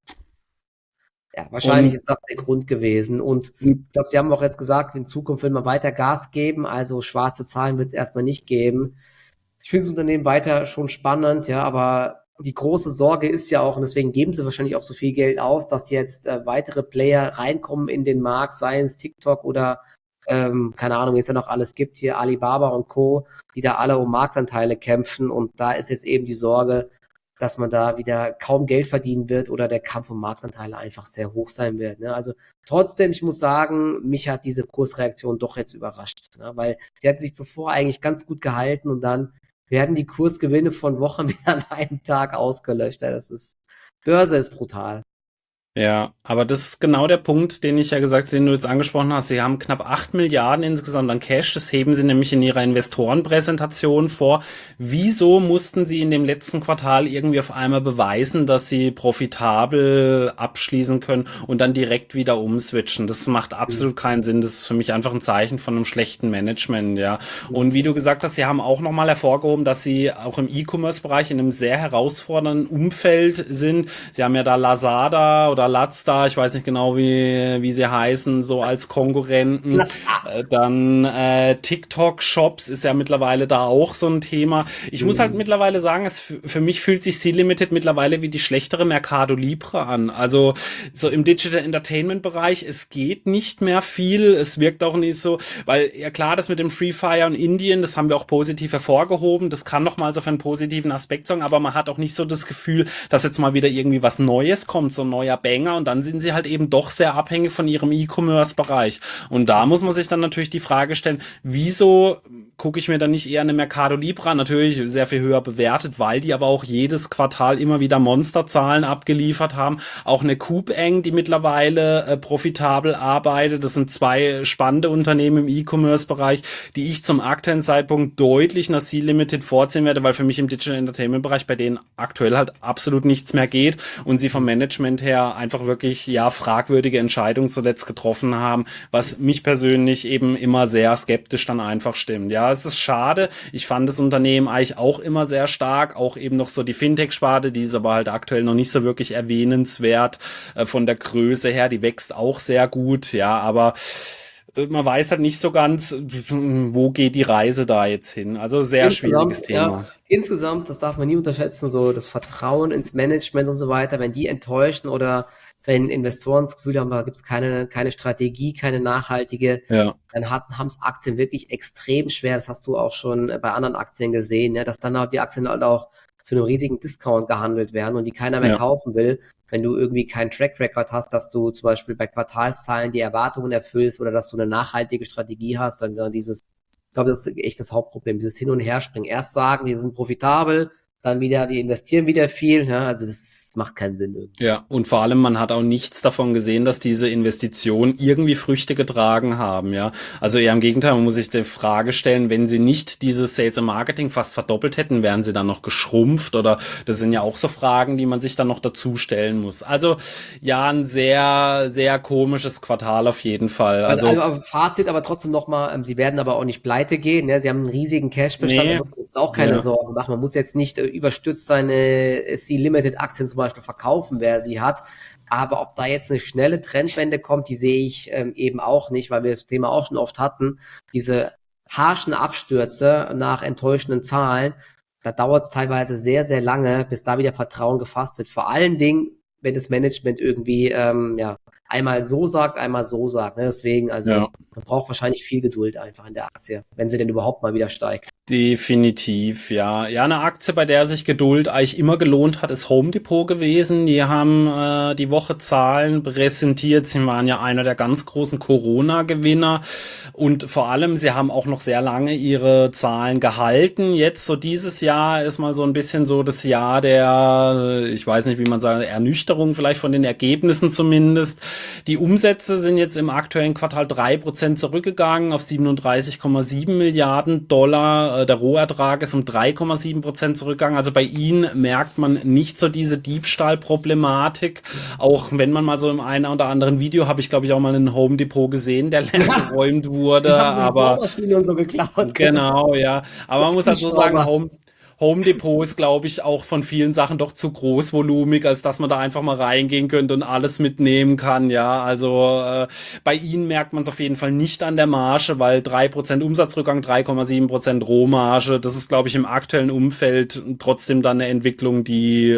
Ja, wahrscheinlich ist das der Grund gewesen. Und ich glaube, sie haben auch jetzt gesagt, in Zukunft will man weiter Gas geben. Also schwarze Zahlen wird es erstmal nicht geben. Ich finde das Unternehmen weiter schon spannend, ja, aber die große Sorge ist ja auch, und deswegen geben sie wahrscheinlich auch so viel Geld aus, dass jetzt weitere Player reinkommen in den Markt, sei es TikTok oder keine Ahnung, wie es ja noch alles gibt, hier Alibaba und Co., die da alle um Marktanteile kämpfen. Und da ist jetzt eben die Sorge, dass man da wieder kaum Geld verdienen wird oder der Kampf um Marktanteile einfach sehr hoch sein wird. Ne? Also trotzdem, ich muss sagen, mich hat diese Kursreaktion doch jetzt überrascht, ne? Weil sie hat sich zuvor eigentlich ganz gut gehalten und dann werden die Kursgewinne von Wochen wieder an einem Tag ausgelöscht. Ja, Börse ist brutal. Ja, aber das ist genau der Punkt, den du jetzt angesprochen hast. Sie haben knapp 8 Milliarden insgesamt an Cash. Das heben sie nämlich in ihrer Investorenpräsentation vor. Wieso mussten sie in dem letzten Quartal irgendwie auf einmal beweisen, dass sie profitabel abschließen können und dann direkt wieder umswitchen? Das macht absolut keinen Sinn. Das ist für mich einfach ein Zeichen von einem schlechten Management, ja. Und wie du gesagt hast, sie haben auch nochmal hervorgehoben, dass sie auch im E-Commerce-Bereich in einem sehr herausfordernden Umfeld sind. Sie haben ja da Lazada oder Lazda, ich weiß nicht genau, wie sie heißen, so als Konkurrenten. Dann TikTok-Shops ist ja mittlerweile da auch so ein Thema. Ich muss halt mittlerweile sagen, für mich fühlt sich C-Limited mittlerweile wie die schlechtere Mercado Libre an. Also so im Digital Entertainment-Bereich, es geht nicht mehr viel, es wirkt auch nicht so, weil ja klar, das mit dem Free Fire und Indien, das haben wir auch positiv hervorgehoben, das kann nochmals auf einen positiven Aspekt sagen, aber man hat auch nicht so das Gefühl, dass jetzt mal wieder irgendwie was Neues kommt, so ein neuer Banger, und dann sind sie halt eben doch sehr abhängig von ihrem E-Commerce-Bereich. Und da muss man sich dann natürlich die Frage stellen, wieso gucke ich mir dann nicht eher eine Mercado Libre an, natürlich sehr viel höher bewertet, weil die aber auch jedes Quartal immer wieder Monsterzahlen abgeliefert haben. Auch eine Coupang, die mittlerweile profitabel arbeitet. Das sind zwei spannende Unternehmen im E-Commerce-Bereich, die ich zum aktuellen Zeitpunkt deutlich nach C-Limited vorziehen werde, weil für mich im Digital Entertainment-Bereich bei denen aktuell halt absolut nichts mehr geht und sie vom Management her einfach wirklich, ja, fragwürdige Entscheidungen zuletzt getroffen haben, was mich persönlich eben immer sehr skeptisch dann einfach stimmt. Ja, es ist schade. Ich fand das Unternehmen eigentlich auch immer sehr stark, auch eben noch so die Fintech-Sparte, die ist aber halt aktuell noch nicht so wirklich erwähnenswert von der Größe her, die wächst auch sehr gut, ja, aber man weiß halt nicht so ganz, wo geht die Reise da jetzt hin. Also sehr schwieriges Thema. Ja, insgesamt, das darf man nie unterschätzen, so das Vertrauen ins Management und so weiter, wenn die enttäuschen oder wenn Investoren das Gefühl haben, da gibt es keine Strategie, keine nachhaltige, Ja. dann haben es Aktien wirklich extrem schwer. Das hast du auch schon bei anderen Aktien gesehen, ja, dass dann auch die Aktien halt auch zu einem riesigen Discount gehandelt werden und die keiner mehr Ja. kaufen will, wenn du irgendwie keinen Track Record hast, dass du zum Beispiel bei Quartalszahlen die Erwartungen erfüllst oder dass du eine nachhaltige Strategie hast, dann ich glaube, das ist echt das Hauptproblem, dieses Hin- und Herspringen. Erst sagen, wir sind profitabel, dann wieder, wir investieren wieder viel, ja, also das macht keinen Sinn irgendwie. Ja, und vor allem, man hat auch nichts davon gesehen, dass diese Investitionen irgendwie Früchte getragen haben, ja. Also eher im Gegenteil, man muss sich die Frage stellen, wenn sie nicht dieses Sales und Marketing fast verdoppelt hätten, wären sie dann noch geschrumpft oder das sind ja auch so Fragen, die man sich dann noch dazu stellen muss. Also ja, ein sehr, sehr komisches Quartal auf jeden Fall. Also Fazit aber trotzdem nochmal, sie werden aber auch nicht pleite gehen, ne? Sie haben einen riesigen Cashbestand, da nee, muss man sich auch keine ja, Sorgen machen. Man muss jetzt nicht überstürzt seine C-Limited-Aktien zum Beispiel verkaufen, wer sie hat. Aber ob da jetzt eine schnelle Trendwende kommt, die sehe ich eben auch nicht, weil wir das Thema auch schon oft hatten. Diese harschen Abstürze nach enttäuschenden Zahlen, da dauert es teilweise sehr, sehr lange, bis da wieder Vertrauen gefasst wird. Vor allen Dingen, wenn das Management irgendwie ja, einmal so sagt. Ne? Deswegen, also ja. man braucht wahrscheinlich viel Geduld einfach in der Aktie, wenn sie denn überhaupt mal wieder steigt. Definitiv, ja. Ja, eine Aktie, bei der sich Geduld eigentlich immer gelohnt hat, ist Home Depot gewesen. Die haben die Woche Zahlen präsentiert. Sie waren ja einer der ganz großen Corona-Gewinner. Und vor allem, sie haben auch noch sehr lange ihre Zahlen gehalten. Jetzt so dieses Jahr ist mal so ein bisschen so das Jahr der, ich weiß nicht, wie man sagt, Ernüchterung vielleicht von den Ergebnissen zumindest. Die Umsätze sind jetzt im aktuellen Quartal 3% zurückgegangen auf 37,7 Milliarden Dollar. Der Rohertrag ist um 3,7% zurückgegangen. Also bei ihnen merkt man nicht so diese Diebstahlproblematik. Auch wenn man mal so im einen oder anderen Video, habe ich glaube ich auch mal einen Home Depot gesehen, der leer geräumt wurde. Die haben so Aber Bohrmaschinen und so geklaut. genau, ja. Aber man muss halt so sagen, Hubschrauber. Home Depot ist, glaube ich, auch von vielen Sachen doch zu großvolumig, als dass man da einfach mal reingehen könnte und alles mitnehmen kann, ja. Also bei ihnen merkt man es auf jeden Fall nicht an der Marge, weil 3% Umsatzrückgang, 3,7% Rohmarge, das ist, glaube ich, im aktuellen Umfeld trotzdem dann eine Entwicklung, die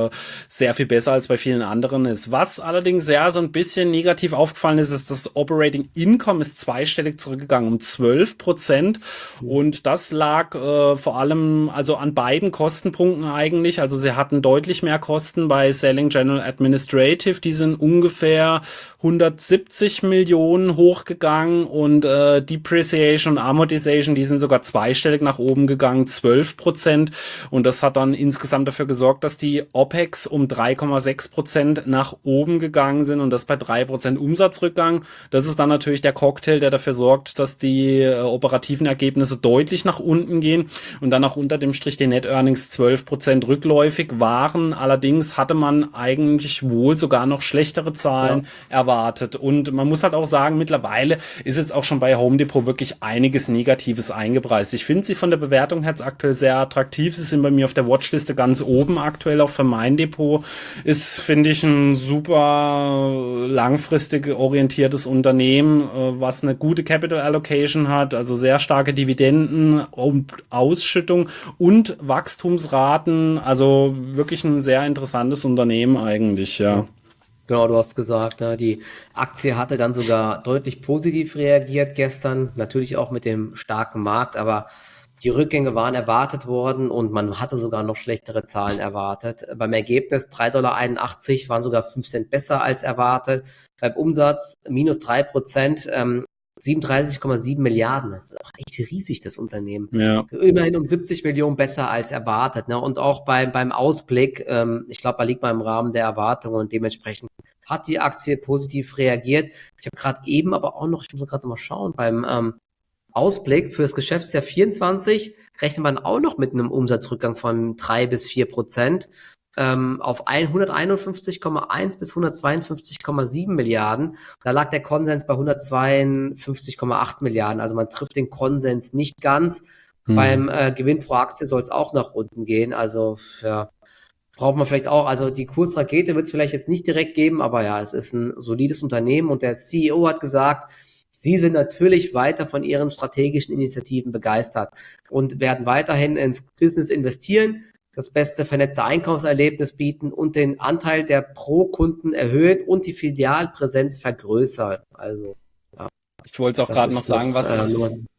sehr viel besser als bei vielen anderen ist. Was allerdings sehr so ein bisschen negativ aufgefallen ist, ist, das Operating Income ist zweistellig zurückgegangen um 12%. Und das lag vor allem also an beiden Kostenpunkten eigentlich. Also sie hatten deutlich mehr Kosten bei Selling General Administrative. Die sind ungefähr 170 Millionen hochgegangen und Depreciation und Amortization, die sind sogar zweistellig nach oben gegangen, 12%. Und das hat dann insgesamt dafür gesorgt, dass die OPEX um 3,6% nach oben gegangen sind und das bei 3% Umsatzrückgang. Das ist dann natürlich der Cocktail, der dafür sorgt, dass die operativen Ergebnisse deutlich nach unten gehen und dann auch unter dem Strich die Net Earnings 12% rückläufig waren. Allerdings hatte man eigentlich wohl sogar noch schlechtere Zahlen erwartet. Und man muss halt auch sagen, mittlerweile ist jetzt auch schon bei Home Depot wirklich einiges Negatives eingepreist. Ich finde sie von der Bewertung her jetzt aktuell sehr attraktiv. Sie sind bei mir auf der Watchliste ganz oben aktuell, auch für mein Depot. Ist, finde ich, ein super langfristig orientiertes Unternehmen, was eine gute Capital Allocation hat, also sehr starke Dividenden und Ausschüttung und Wachstumsraten. Also wirklich ein sehr interessantes Unternehmen eigentlich, ja. Genau, du hast gesagt, ne, die Aktie hatte dann sogar deutlich positiv reagiert gestern, natürlich auch mit dem starken Markt, aber die Rückgänge waren erwartet worden und man hatte sogar noch schlechtere Zahlen erwartet. Beim Ergebnis 3,81 waren sogar 5 Cent besser als erwartet. Beim Umsatz minus 3%, 37,7 Milliarden. Das ist auch echt riesig, das Unternehmen. Ja. Immerhin um 70 Millionen besser als erwartet. Ne? Und auch beim Ausblick, ich glaube, da liegt man im Rahmen der Erwartungen und dementsprechend hat die Aktie positiv reagiert. Ich habe gerade eben aber auch noch, ich muss gerade noch mal schauen, beim Ausblick für das Geschäftsjahr 24 rechnet man auch noch mit einem Umsatzrückgang von 3 bis 4% auf 151,1 bis 152,7 Milliarden. Da lag der Konsens bei 152,8 Milliarden. Also man trifft den Konsens nicht ganz. Beim Gewinn pro Aktie soll es auch nach unten gehen. Also ja, braucht man vielleicht auch, also die Kursrakete wird es vielleicht jetzt nicht direkt geben, aber ja, es ist ein solides Unternehmen und der CEO hat gesagt, sie sind natürlich weiter von ihren strategischen Initiativen begeistert und werden weiterhin ins Business investieren, das beste vernetzte Einkaufserlebnis bieten und den Anteil der Pro-Kunden erhöhen und die Filialpräsenz vergrößern. Also, ja, Ich wollte es auch das gerade noch ist sagen, noch, was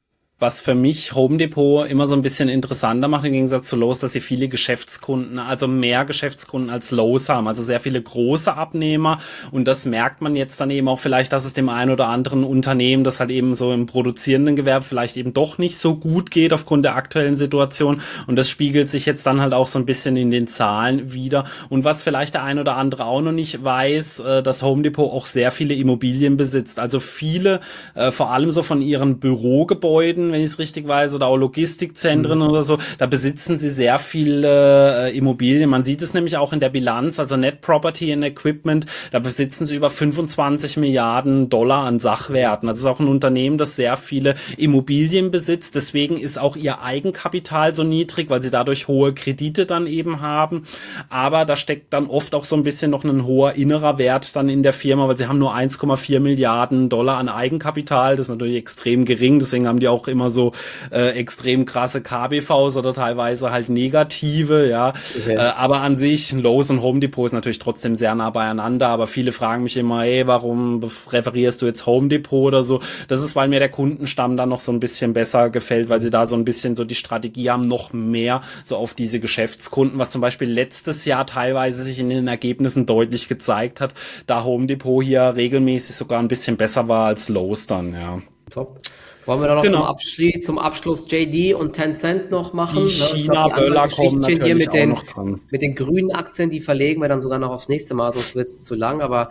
was für mich Home Depot immer so ein bisschen interessanter macht im Gegensatz zu Lowe's, dass sie viele Geschäftskunden, also mehr Geschäftskunden als Lowe's haben, also sehr viele große Abnehmer, und das merkt man jetzt dann eben auch vielleicht, dass es dem einen oder anderen Unternehmen, das halt eben so im produzierenden Gewerbe vielleicht eben doch nicht so gut geht aufgrund der aktuellen Situation, und das spiegelt sich jetzt dann halt auch so ein bisschen in den Zahlen wieder. Und was vielleicht der ein oder andere auch noch nicht weiß, dass Home Depot auch sehr viele Immobilien besitzt, also viele, vor allem so von ihren Bürogebäuden, wenn ich es richtig weiß, oder auch Logistikzentren oder so, da besitzen sie sehr viele Immobilien. Man sieht es nämlich auch in der Bilanz, also Net Property and Equipment, da besitzen sie über 25 Milliarden Dollar an Sachwerten. Das ist auch ein Unternehmen, das sehr viele Immobilien besitzt. Deswegen ist auch ihr Eigenkapital so niedrig, weil sie dadurch hohe Kredite dann eben haben. Aber da steckt dann oft auch so ein bisschen noch ein hoher innerer Wert dann in der Firma, weil sie haben nur 1,4 Milliarden Dollar an Eigenkapital. Das ist natürlich extrem gering, deswegen haben die auch immer so extrem krasse KBVs oder teilweise halt negative, ja. Okay. Aber an sich, Lowe's und Home Depot ist natürlich trotzdem sehr nah beieinander, aber viele fragen mich immer, ey, warum präferierst du jetzt Home Depot oder so? Das ist, weil mir der Kundenstamm dann noch so ein bisschen besser gefällt, weil sie da so ein bisschen so die Strategie haben, noch mehr so auf diese Geschäftskunden, was zum Beispiel letztes Jahr teilweise sich in den Ergebnissen deutlich gezeigt hat, da Home Depot hier regelmäßig sogar ein bisschen besser war als Lowe's dann, ja. Top. Wollen wir da noch Genau. zum Abschluss JD und Tencent noch machen? Die Ne? Ich glaub, die China-Böller anderen kommen Geschichtchen hier natürlich auch noch dran. mit den grünen Aktien, die verlegen wir dann sogar noch aufs nächste Mal, sonst wird es zu lang. Aber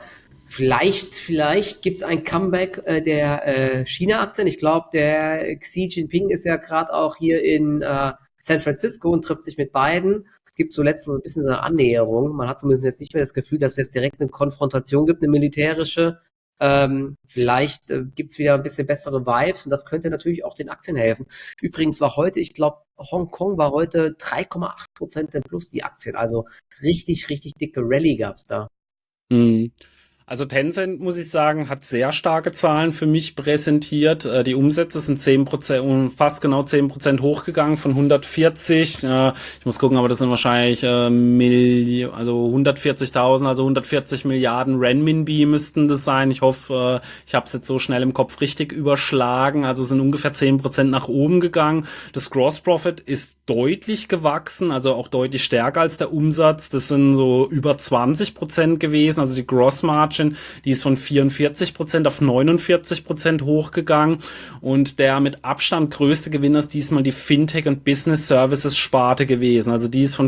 vielleicht gibt es ein Comeback der China-Aktien. Ich glaube, der Xi Jinping ist ja gerade auch hier in San Francisco und trifft sich mit beiden. Es gibt zuletzt so ein bisschen so eine Annäherung. Man hat zumindest jetzt nicht mehr das Gefühl, dass es jetzt direkt eine Konfrontation gibt, eine militärische. Vielleicht gibt's wieder ein bisschen bessere Vibes und das könnte natürlich auch den Aktien helfen. Übrigens war heute, ich glaube, Hongkong war heute 3,8% im Plus die Aktien. Also richtig, richtig dicke Rallye gab's da. Mhm. Also Tencent, muss ich sagen, hat sehr starke Zahlen für mich präsentiert. Die Umsätze sind 10%, fast genau 10% hochgegangen von 140. Ich muss gucken, aber das sind wahrscheinlich also 140.000, also 140 Milliarden Renminbi müssten das sein. Ich hoffe, ich habe es jetzt so schnell im Kopf richtig überschlagen. Also sind ungefähr 10% nach oben gegangen. Das Gross Profit ist deutlich gewachsen, also auch deutlich stärker als der Umsatz. Das sind so über 20% gewesen. Also die Gross Margin, die ist von 44% auf 49% hochgegangen, und der mit Abstand größte Gewinner ist diesmal die Fintech und Business Services Sparte gewesen. Also die ist von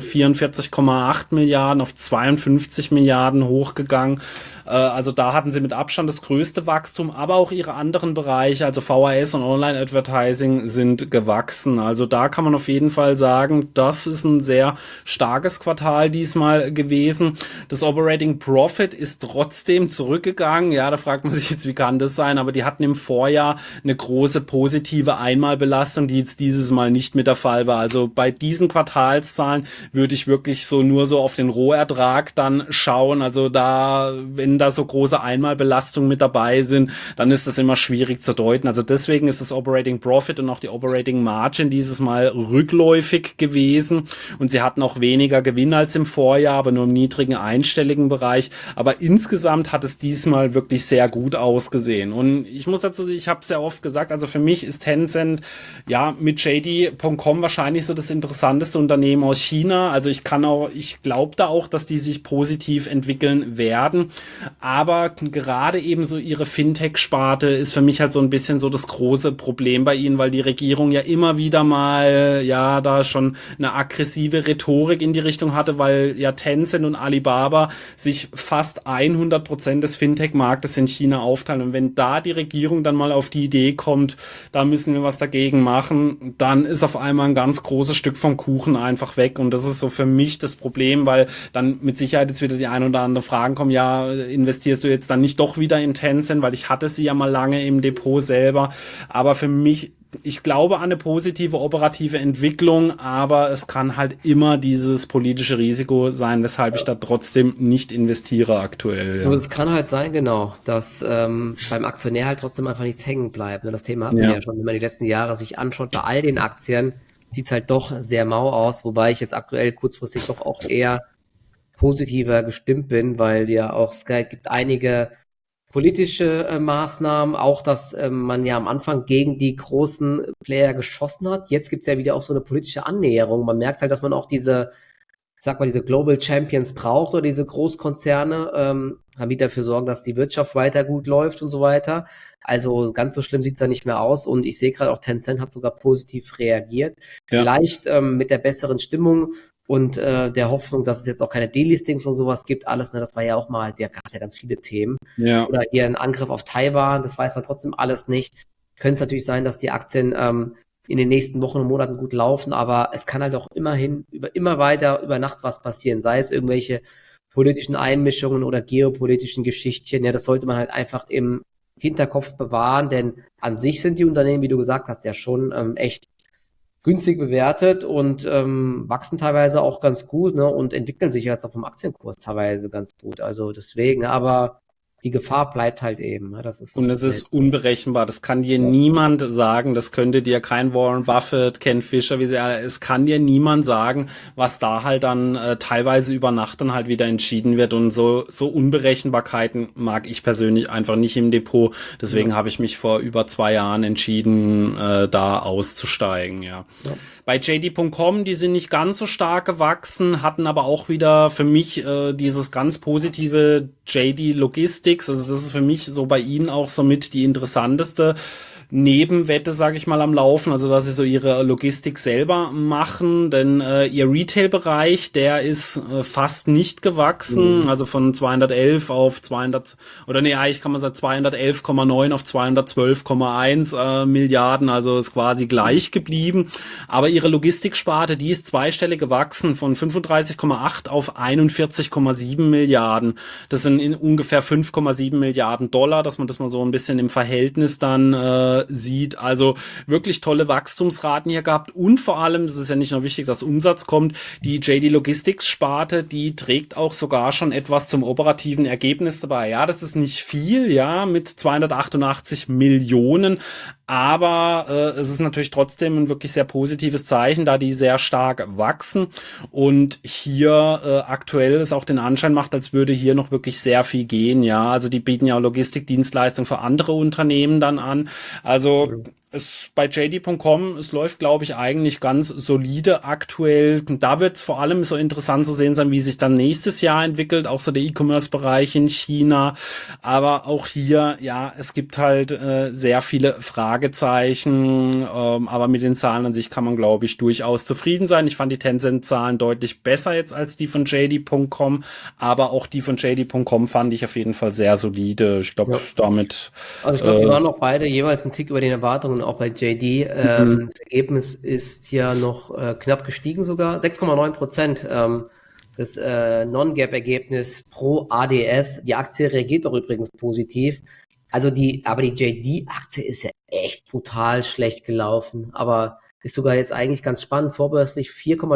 44,8 Milliarden auf 52 Milliarden hochgegangen. Also da hatten sie mit Abstand das größte Wachstum, aber auch ihre anderen Bereiche, also VHS und Online Advertising, sind gewachsen. Also da kann man auf jeden Fall sagen, das ist ein sehr starkes Quartal diesmal gewesen. Das Operating Profit ist trotzdem zurückgegangen. Ja, da fragt man sich jetzt, wie kann das sein? Aber die hatten im Vorjahr eine große positive Einmalbelastung, die jetzt dieses Mal nicht mit der Fall war. Also bei diesen Quartalszahlen würde ich wirklich so nur so auf den Rohertrag dann schauen. Also da, wenn da so große Einmalbelastungen mit dabei sind, dann ist das immer schwierig zu deuten. Also deswegen ist das Operating Profit und auch die Operating Margin dieses Mal rückläufig gewesen, und sie hatten auch weniger Gewinn als im Vorjahr, aber nur im niedrigen einstelligen Bereich. Aber insgesamt hat es diesmal wirklich sehr gut ausgesehen. Und ich muss dazu, ich habe es sehr oft gesagt, also für mich ist Tencent ja mit JD.com wahrscheinlich so das interessanteste Unternehmen aus China. Also ich glaube da auch, dass die sich positiv entwickeln werden. Aber gerade eben so ihre Fintech-Sparte ist für mich halt so ein bisschen so das große Problem bei ihnen, weil die Regierung ja immer wieder mal ja da schon eine aggressive Rhetorik in die Richtung hatte, weil ja Tencent und Alibaba sich fast 100% des Fintech-Marktes in China aufteilen. Und wenn da die Regierung dann mal auf die Idee kommt, da müssen wir was dagegen machen, dann ist auf einmal ein ganz großes Stück vom Kuchen einfach weg. Und das ist so für mich das Problem, weil dann mit Sicherheit jetzt wieder die ein oder andere Fragen kommen, ja, investierst du jetzt dann nicht doch wieder in Tencent, weil ich hatte sie ja mal lange im Depot selber. Aber für mich, ich glaube an eine positive operative Entwicklung, aber es kann halt immer dieses politische Risiko sein, weshalb ich da trotzdem nicht investiere aktuell. Ja. Und es kann halt sein, genau, dass beim Aktionär halt trotzdem einfach nichts hängen bleibt. Und das Thema hatten wir ja schon, wenn man die letzten Jahre sich anschaut, bei all den Aktien sieht's halt doch sehr mau aus, wobei ich jetzt aktuell kurzfristig doch auch eher positiver gestimmt bin, weil ja auch Sky gibt einige politische Maßnahmen, auch dass man ja am Anfang gegen die großen Player geschossen hat. Jetzt gibt's ja wieder auch so eine politische Annäherung. Man merkt halt, dass man auch diese, ich sag mal, diese Global Champions braucht oder diese Großkonzerne, die dafür sorgen, dass die Wirtschaft weiter gut läuft und so weiter. Also ganz so schlimm sieht's da nicht mehr aus und ich sehe gerade auch Tencent hat sogar positiv reagiert. Ja, Vielleicht mit der besseren Stimmung und der Hoffnung, dass es jetzt auch keine Delistings und sowas gibt, alles, ne, das war ja auch mal, da gab es ja ganz viele Themen. ja. Oder hier ein Angriff auf Taiwan, das weiß man trotzdem alles nicht. Könnte es natürlich sein, dass die Aktien in den nächsten Wochen und Monaten gut laufen, aber es kann halt auch immerhin immer weiter über Nacht was passieren, sei es irgendwelche politischen Einmischungen oder geopolitischen Geschichtchen. Ja, das sollte man halt einfach im Hinterkopf bewahren, denn an sich sind die Unternehmen, wie du gesagt hast, ja schon echt günstig bewertet und wachsen teilweise auch ganz gut, ne, und entwickeln sich jetzt auch vom Aktienkurs teilweise ganz gut. Also deswegen, aber die Gefahr bleibt halt eben. Ne, das ist das Und es Problem. ist unberechenbar. Das kann dir niemand sagen. Das könnte dir kein Warren Buffett, Ken Fisher, wie sie alle. Es kann dir niemand sagen, was da halt dann teilweise über Nacht dann halt wieder entschieden wird. Und so Unberechenbarkeiten mag ich persönlich einfach nicht im Depot. Deswegen Ja, habe ich mich vor über 2 Jahren entschieden, da auszusteigen. Ja. ja. Bei JD.com, die sind nicht ganz so stark gewachsen, hatten aber auch wieder für mich dieses ganz positive JD Logistics. Also das ist für mich so bei ihnen auch somit die interessanteste Nebenwette, sage ich mal, am Laufen, also dass sie so ihre Logistik selber machen, denn ihr Retail-Bereich, der ist fast nicht gewachsen, Mhm. also von 211 auf 200, oder nee, eigentlich kann man sagen 211,9 auf 212,1 Milliarden, also ist quasi gleich geblieben, aber ihre Logistiksparte, die ist zweistellig gewachsen, von 35,8 auf 41,7 Milliarden. Das sind in ungefähr 5,7 Milliarden Dollar, dass man das mal so ein bisschen im Verhältnis dann sieht. Also wirklich tolle Wachstumsraten hier gehabt und vor allem, es ist ja nicht nur wichtig, dass Umsatz kommt, die JD Logistics Sparte, die trägt auch sogar schon etwas zum operativen Ergebnis dabei. Ja, das ist nicht viel, ja, mit 288 Millionen, aber es ist natürlich trotzdem ein wirklich sehr positives Zeichen, da die sehr stark wachsen und hier aktuell es auch den Anschein macht, als würde hier noch wirklich sehr viel gehen, ja, also die bieten ja auch Logistikdienstleistungen für andere Unternehmen dann an, also es bei JD.com, es läuft, glaube ich, eigentlich ganz solide aktuell. Da wird es vor allem so interessant zu sehen sein, wie sich dann nächstes Jahr entwickelt, auch so der E-Commerce-Bereich in China. Aber auch hier, ja, es gibt halt sehr viele Fragezeichen. Aber mit den Zahlen an sich kann man, glaube ich, durchaus zufrieden sein. Ich fand die Tencent-Zahlen deutlich besser jetzt als die von JD.com. Aber auch die von JD.com fand ich auf jeden Fall sehr solide. Ich glaube, Ja. damit Also ich glaube, die waren auch beide jeweils einen Tick über den Erwartungen, auch bei JD. Das Ergebnis ist ja noch knapp gestiegen sogar. 6,9% das Non-Gap-Ergebnis pro ADS. Die Aktie reagiert auch übrigens positiv. Also aber die JD-Aktie ist ja echt brutal schlecht gelaufen. Aber ist sogar jetzt eigentlich ganz spannend. Vorbörslich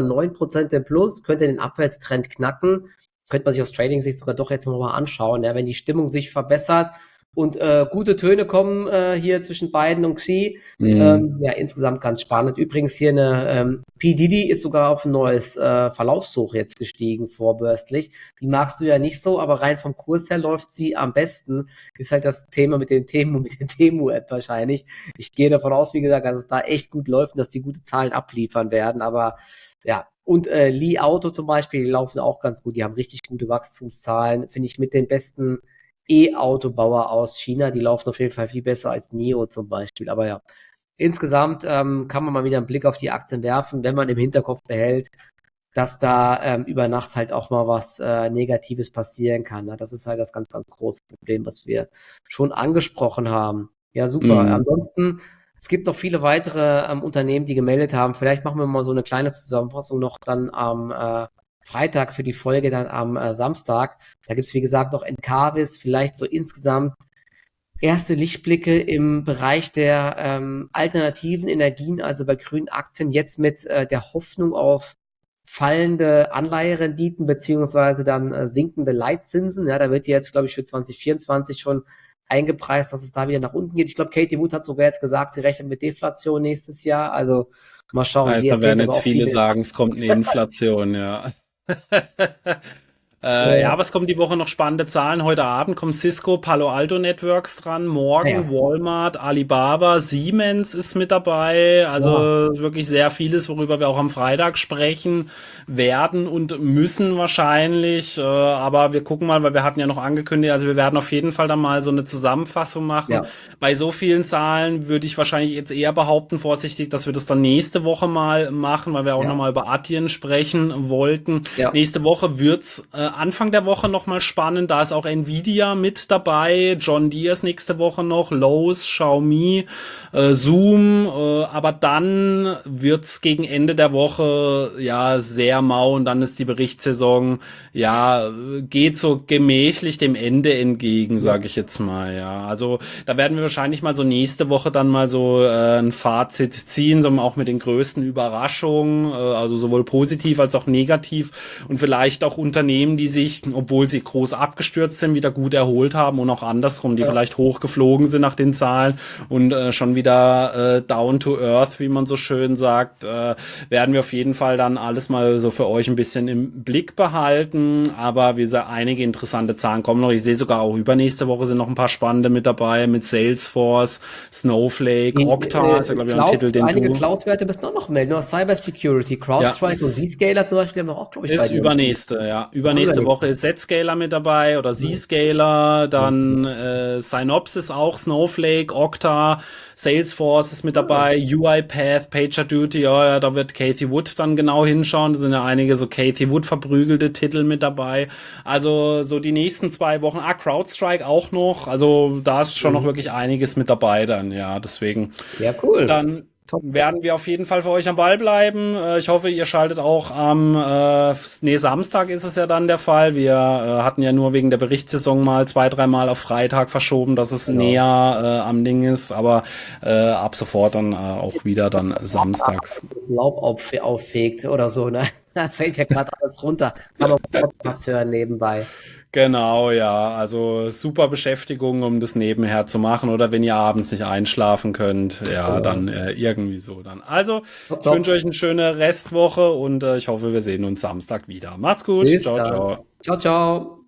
4,9% im Plus, könnte den Abwärtstrend knacken. Könnte man sich aus Trading-Sicht sogar doch jetzt nochmal anschauen. Ja, wenn die Stimmung sich verbessert, und gute Töne kommen hier zwischen Biden und Xi. Ja, insgesamt ganz spannend. Übrigens hier eine P. Diddy ist sogar auf ein neues Verlaufshoch jetzt gestiegen, vorbörslich. Die magst du ja nicht so, aber rein vom Kurs her läuft sie am besten. Ist halt das Thema mit mit der Temu-App wahrscheinlich. Ich gehe davon aus, wie gesagt, dass es da echt gut läuft und dass die gute Zahlen abliefern werden. Aber ja, und Li Auto zum Beispiel, die laufen auch ganz gut. Die haben richtig gute Wachstumszahlen, finde ich, mit den besten E-Autobauer aus China, die laufen auf jeden Fall viel besser als NIO zum Beispiel. Aber ja, insgesamt kann man mal wieder einen Blick auf die Aktien werfen, wenn man im Hinterkopf behält, dass da über Nacht halt auch mal was Negatives passieren kann. Ne? Das ist halt das ganz, ganz große Problem, was wir schon angesprochen haben. Ja, super. Mhm. Ansonsten, es gibt noch viele weitere Unternehmen, die gemeldet haben. Vielleicht machen wir mal so eine kleine Zusammenfassung noch dann am Freitag für die Folge dann am Samstag. Da gibt's wie gesagt, noch Encarvis, vielleicht so insgesamt erste Lichtblicke im Bereich der alternativen Energien, also bei grünen Aktien, jetzt mit der Hoffnung auf fallende Anleiherenditen beziehungsweise dann sinkende Leitzinsen. Ja, da wird jetzt, glaube ich, für 2024 schon eingepreist, dass es da wieder nach unten geht. Ich glaube, Katie Wood hat sogar jetzt gesagt, sie rechnet mit Deflation nächstes Jahr. Also mal Das schauen. Sie heißt, da werden erzählt aber jetzt auch viele viele. sagen, es kommt eine Inflation, ja. Ja, aber es kommen die Woche noch spannende Zahlen. Heute Abend kommen Cisco, Palo Alto Networks dran, Ah ja. morgen Walmart, Alibaba, Siemens ist mit dabei. Boah. Also es ist wirklich sehr vieles, worüber wir auch am Freitag sprechen werden und müssen wahrscheinlich. Aber wir gucken mal, weil wir hatten ja noch angekündigt, also wir werden auf jeden Fall dann mal so eine Zusammenfassung machen. Ja, Bei so vielen Zahlen würde ich wahrscheinlich jetzt eher behaupten, vorsichtig, dass wir das dann nächste Woche mal machen, weil wir auch ja, nochmal über Adyen sprechen wollten. ja. Nächste Woche wird's Anfang der Woche nochmal spannend. Da ist auch Nvidia mit dabei. John Deere ist nächste Woche noch. Lowe's, Xiaomi, Zoom. Aber dann wird's gegen Ende der Woche ja sehr mau und dann ist die Berichtssaison ja geht so gemächlich dem Ende entgegen, Ja. sage ich jetzt mal. Ja, also da werden wir wahrscheinlich mal so nächste Woche dann mal so ein Fazit ziehen, so auch mit den größten Überraschungen, also sowohl positiv als auch negativ und vielleicht auch Unternehmen, die sich, obwohl sie groß abgestürzt sind, wieder gut erholt haben und auch andersrum, die Ja. vielleicht hochgeflogen sind nach den Zahlen und schon wieder down to earth, wie man so schön sagt, werden wir auf jeden Fall dann alles mal so für euch ein bisschen im Blick behalten. Aber wie gesagt, einige interessante Zahlen kommen noch. Ich sehe sogar auch übernächste Woche sind noch ein paar spannende mit dabei, mit Salesforce, Snowflake, Okta, ist ja glaube ich auch ein Titel, den Einige du... Cloud-Werte müssen auch noch melden. Nur Cybersecurity, Ja, CrowdStrike und Zscaler zum Beispiel haben wir auch, glaube ich, ist beide im Team. übernächste, ja. Ah, Übernächste überlegt. Woche ist Zscaler mit dabei oder Zscaler, dann Synopsys auch, Snowflake, Okta, Salesforce ist mit dabei, UiPath, PagerDuty, ja, da wird Cathie Wood dann genau hinschauen. Da sind ja einige so Cathie Wood verprügelte Titel mit dabei. Also so die nächsten 2 Wochen, CrowdStrike auch noch. Also da ist schon noch wirklich einiges mit dabei dann, ja. Deswegen Ja, cool. dann Top. werden wir auf jeden Fall für euch am Ball bleiben. Ich hoffe, ihr schaltet auch am Samstag ist es ja dann der Fall. Wir hatten ja nur wegen der Berichtssaison mal 2, 3 Mal auf Freitag verschoben, dass es Genau. näher am Ding ist, aber ab sofort dann auch wieder dann samstags. Laub auffegt oder so, ne? Da fällt ja gerade alles runter. Kann man Podcast hören nebenbei. Genau, ja. Also super Beschäftigung, um das nebenher zu machen. Oder wenn ihr abends nicht einschlafen könnt, ja, Genau. dann irgendwie so dann. Also, Top, ich wünsche top. euch eine schöne Restwoche und ich hoffe, wir sehen uns Samstag wieder. Macht's gut. Bis Ciao, dann. ciao. Ciao, ciao.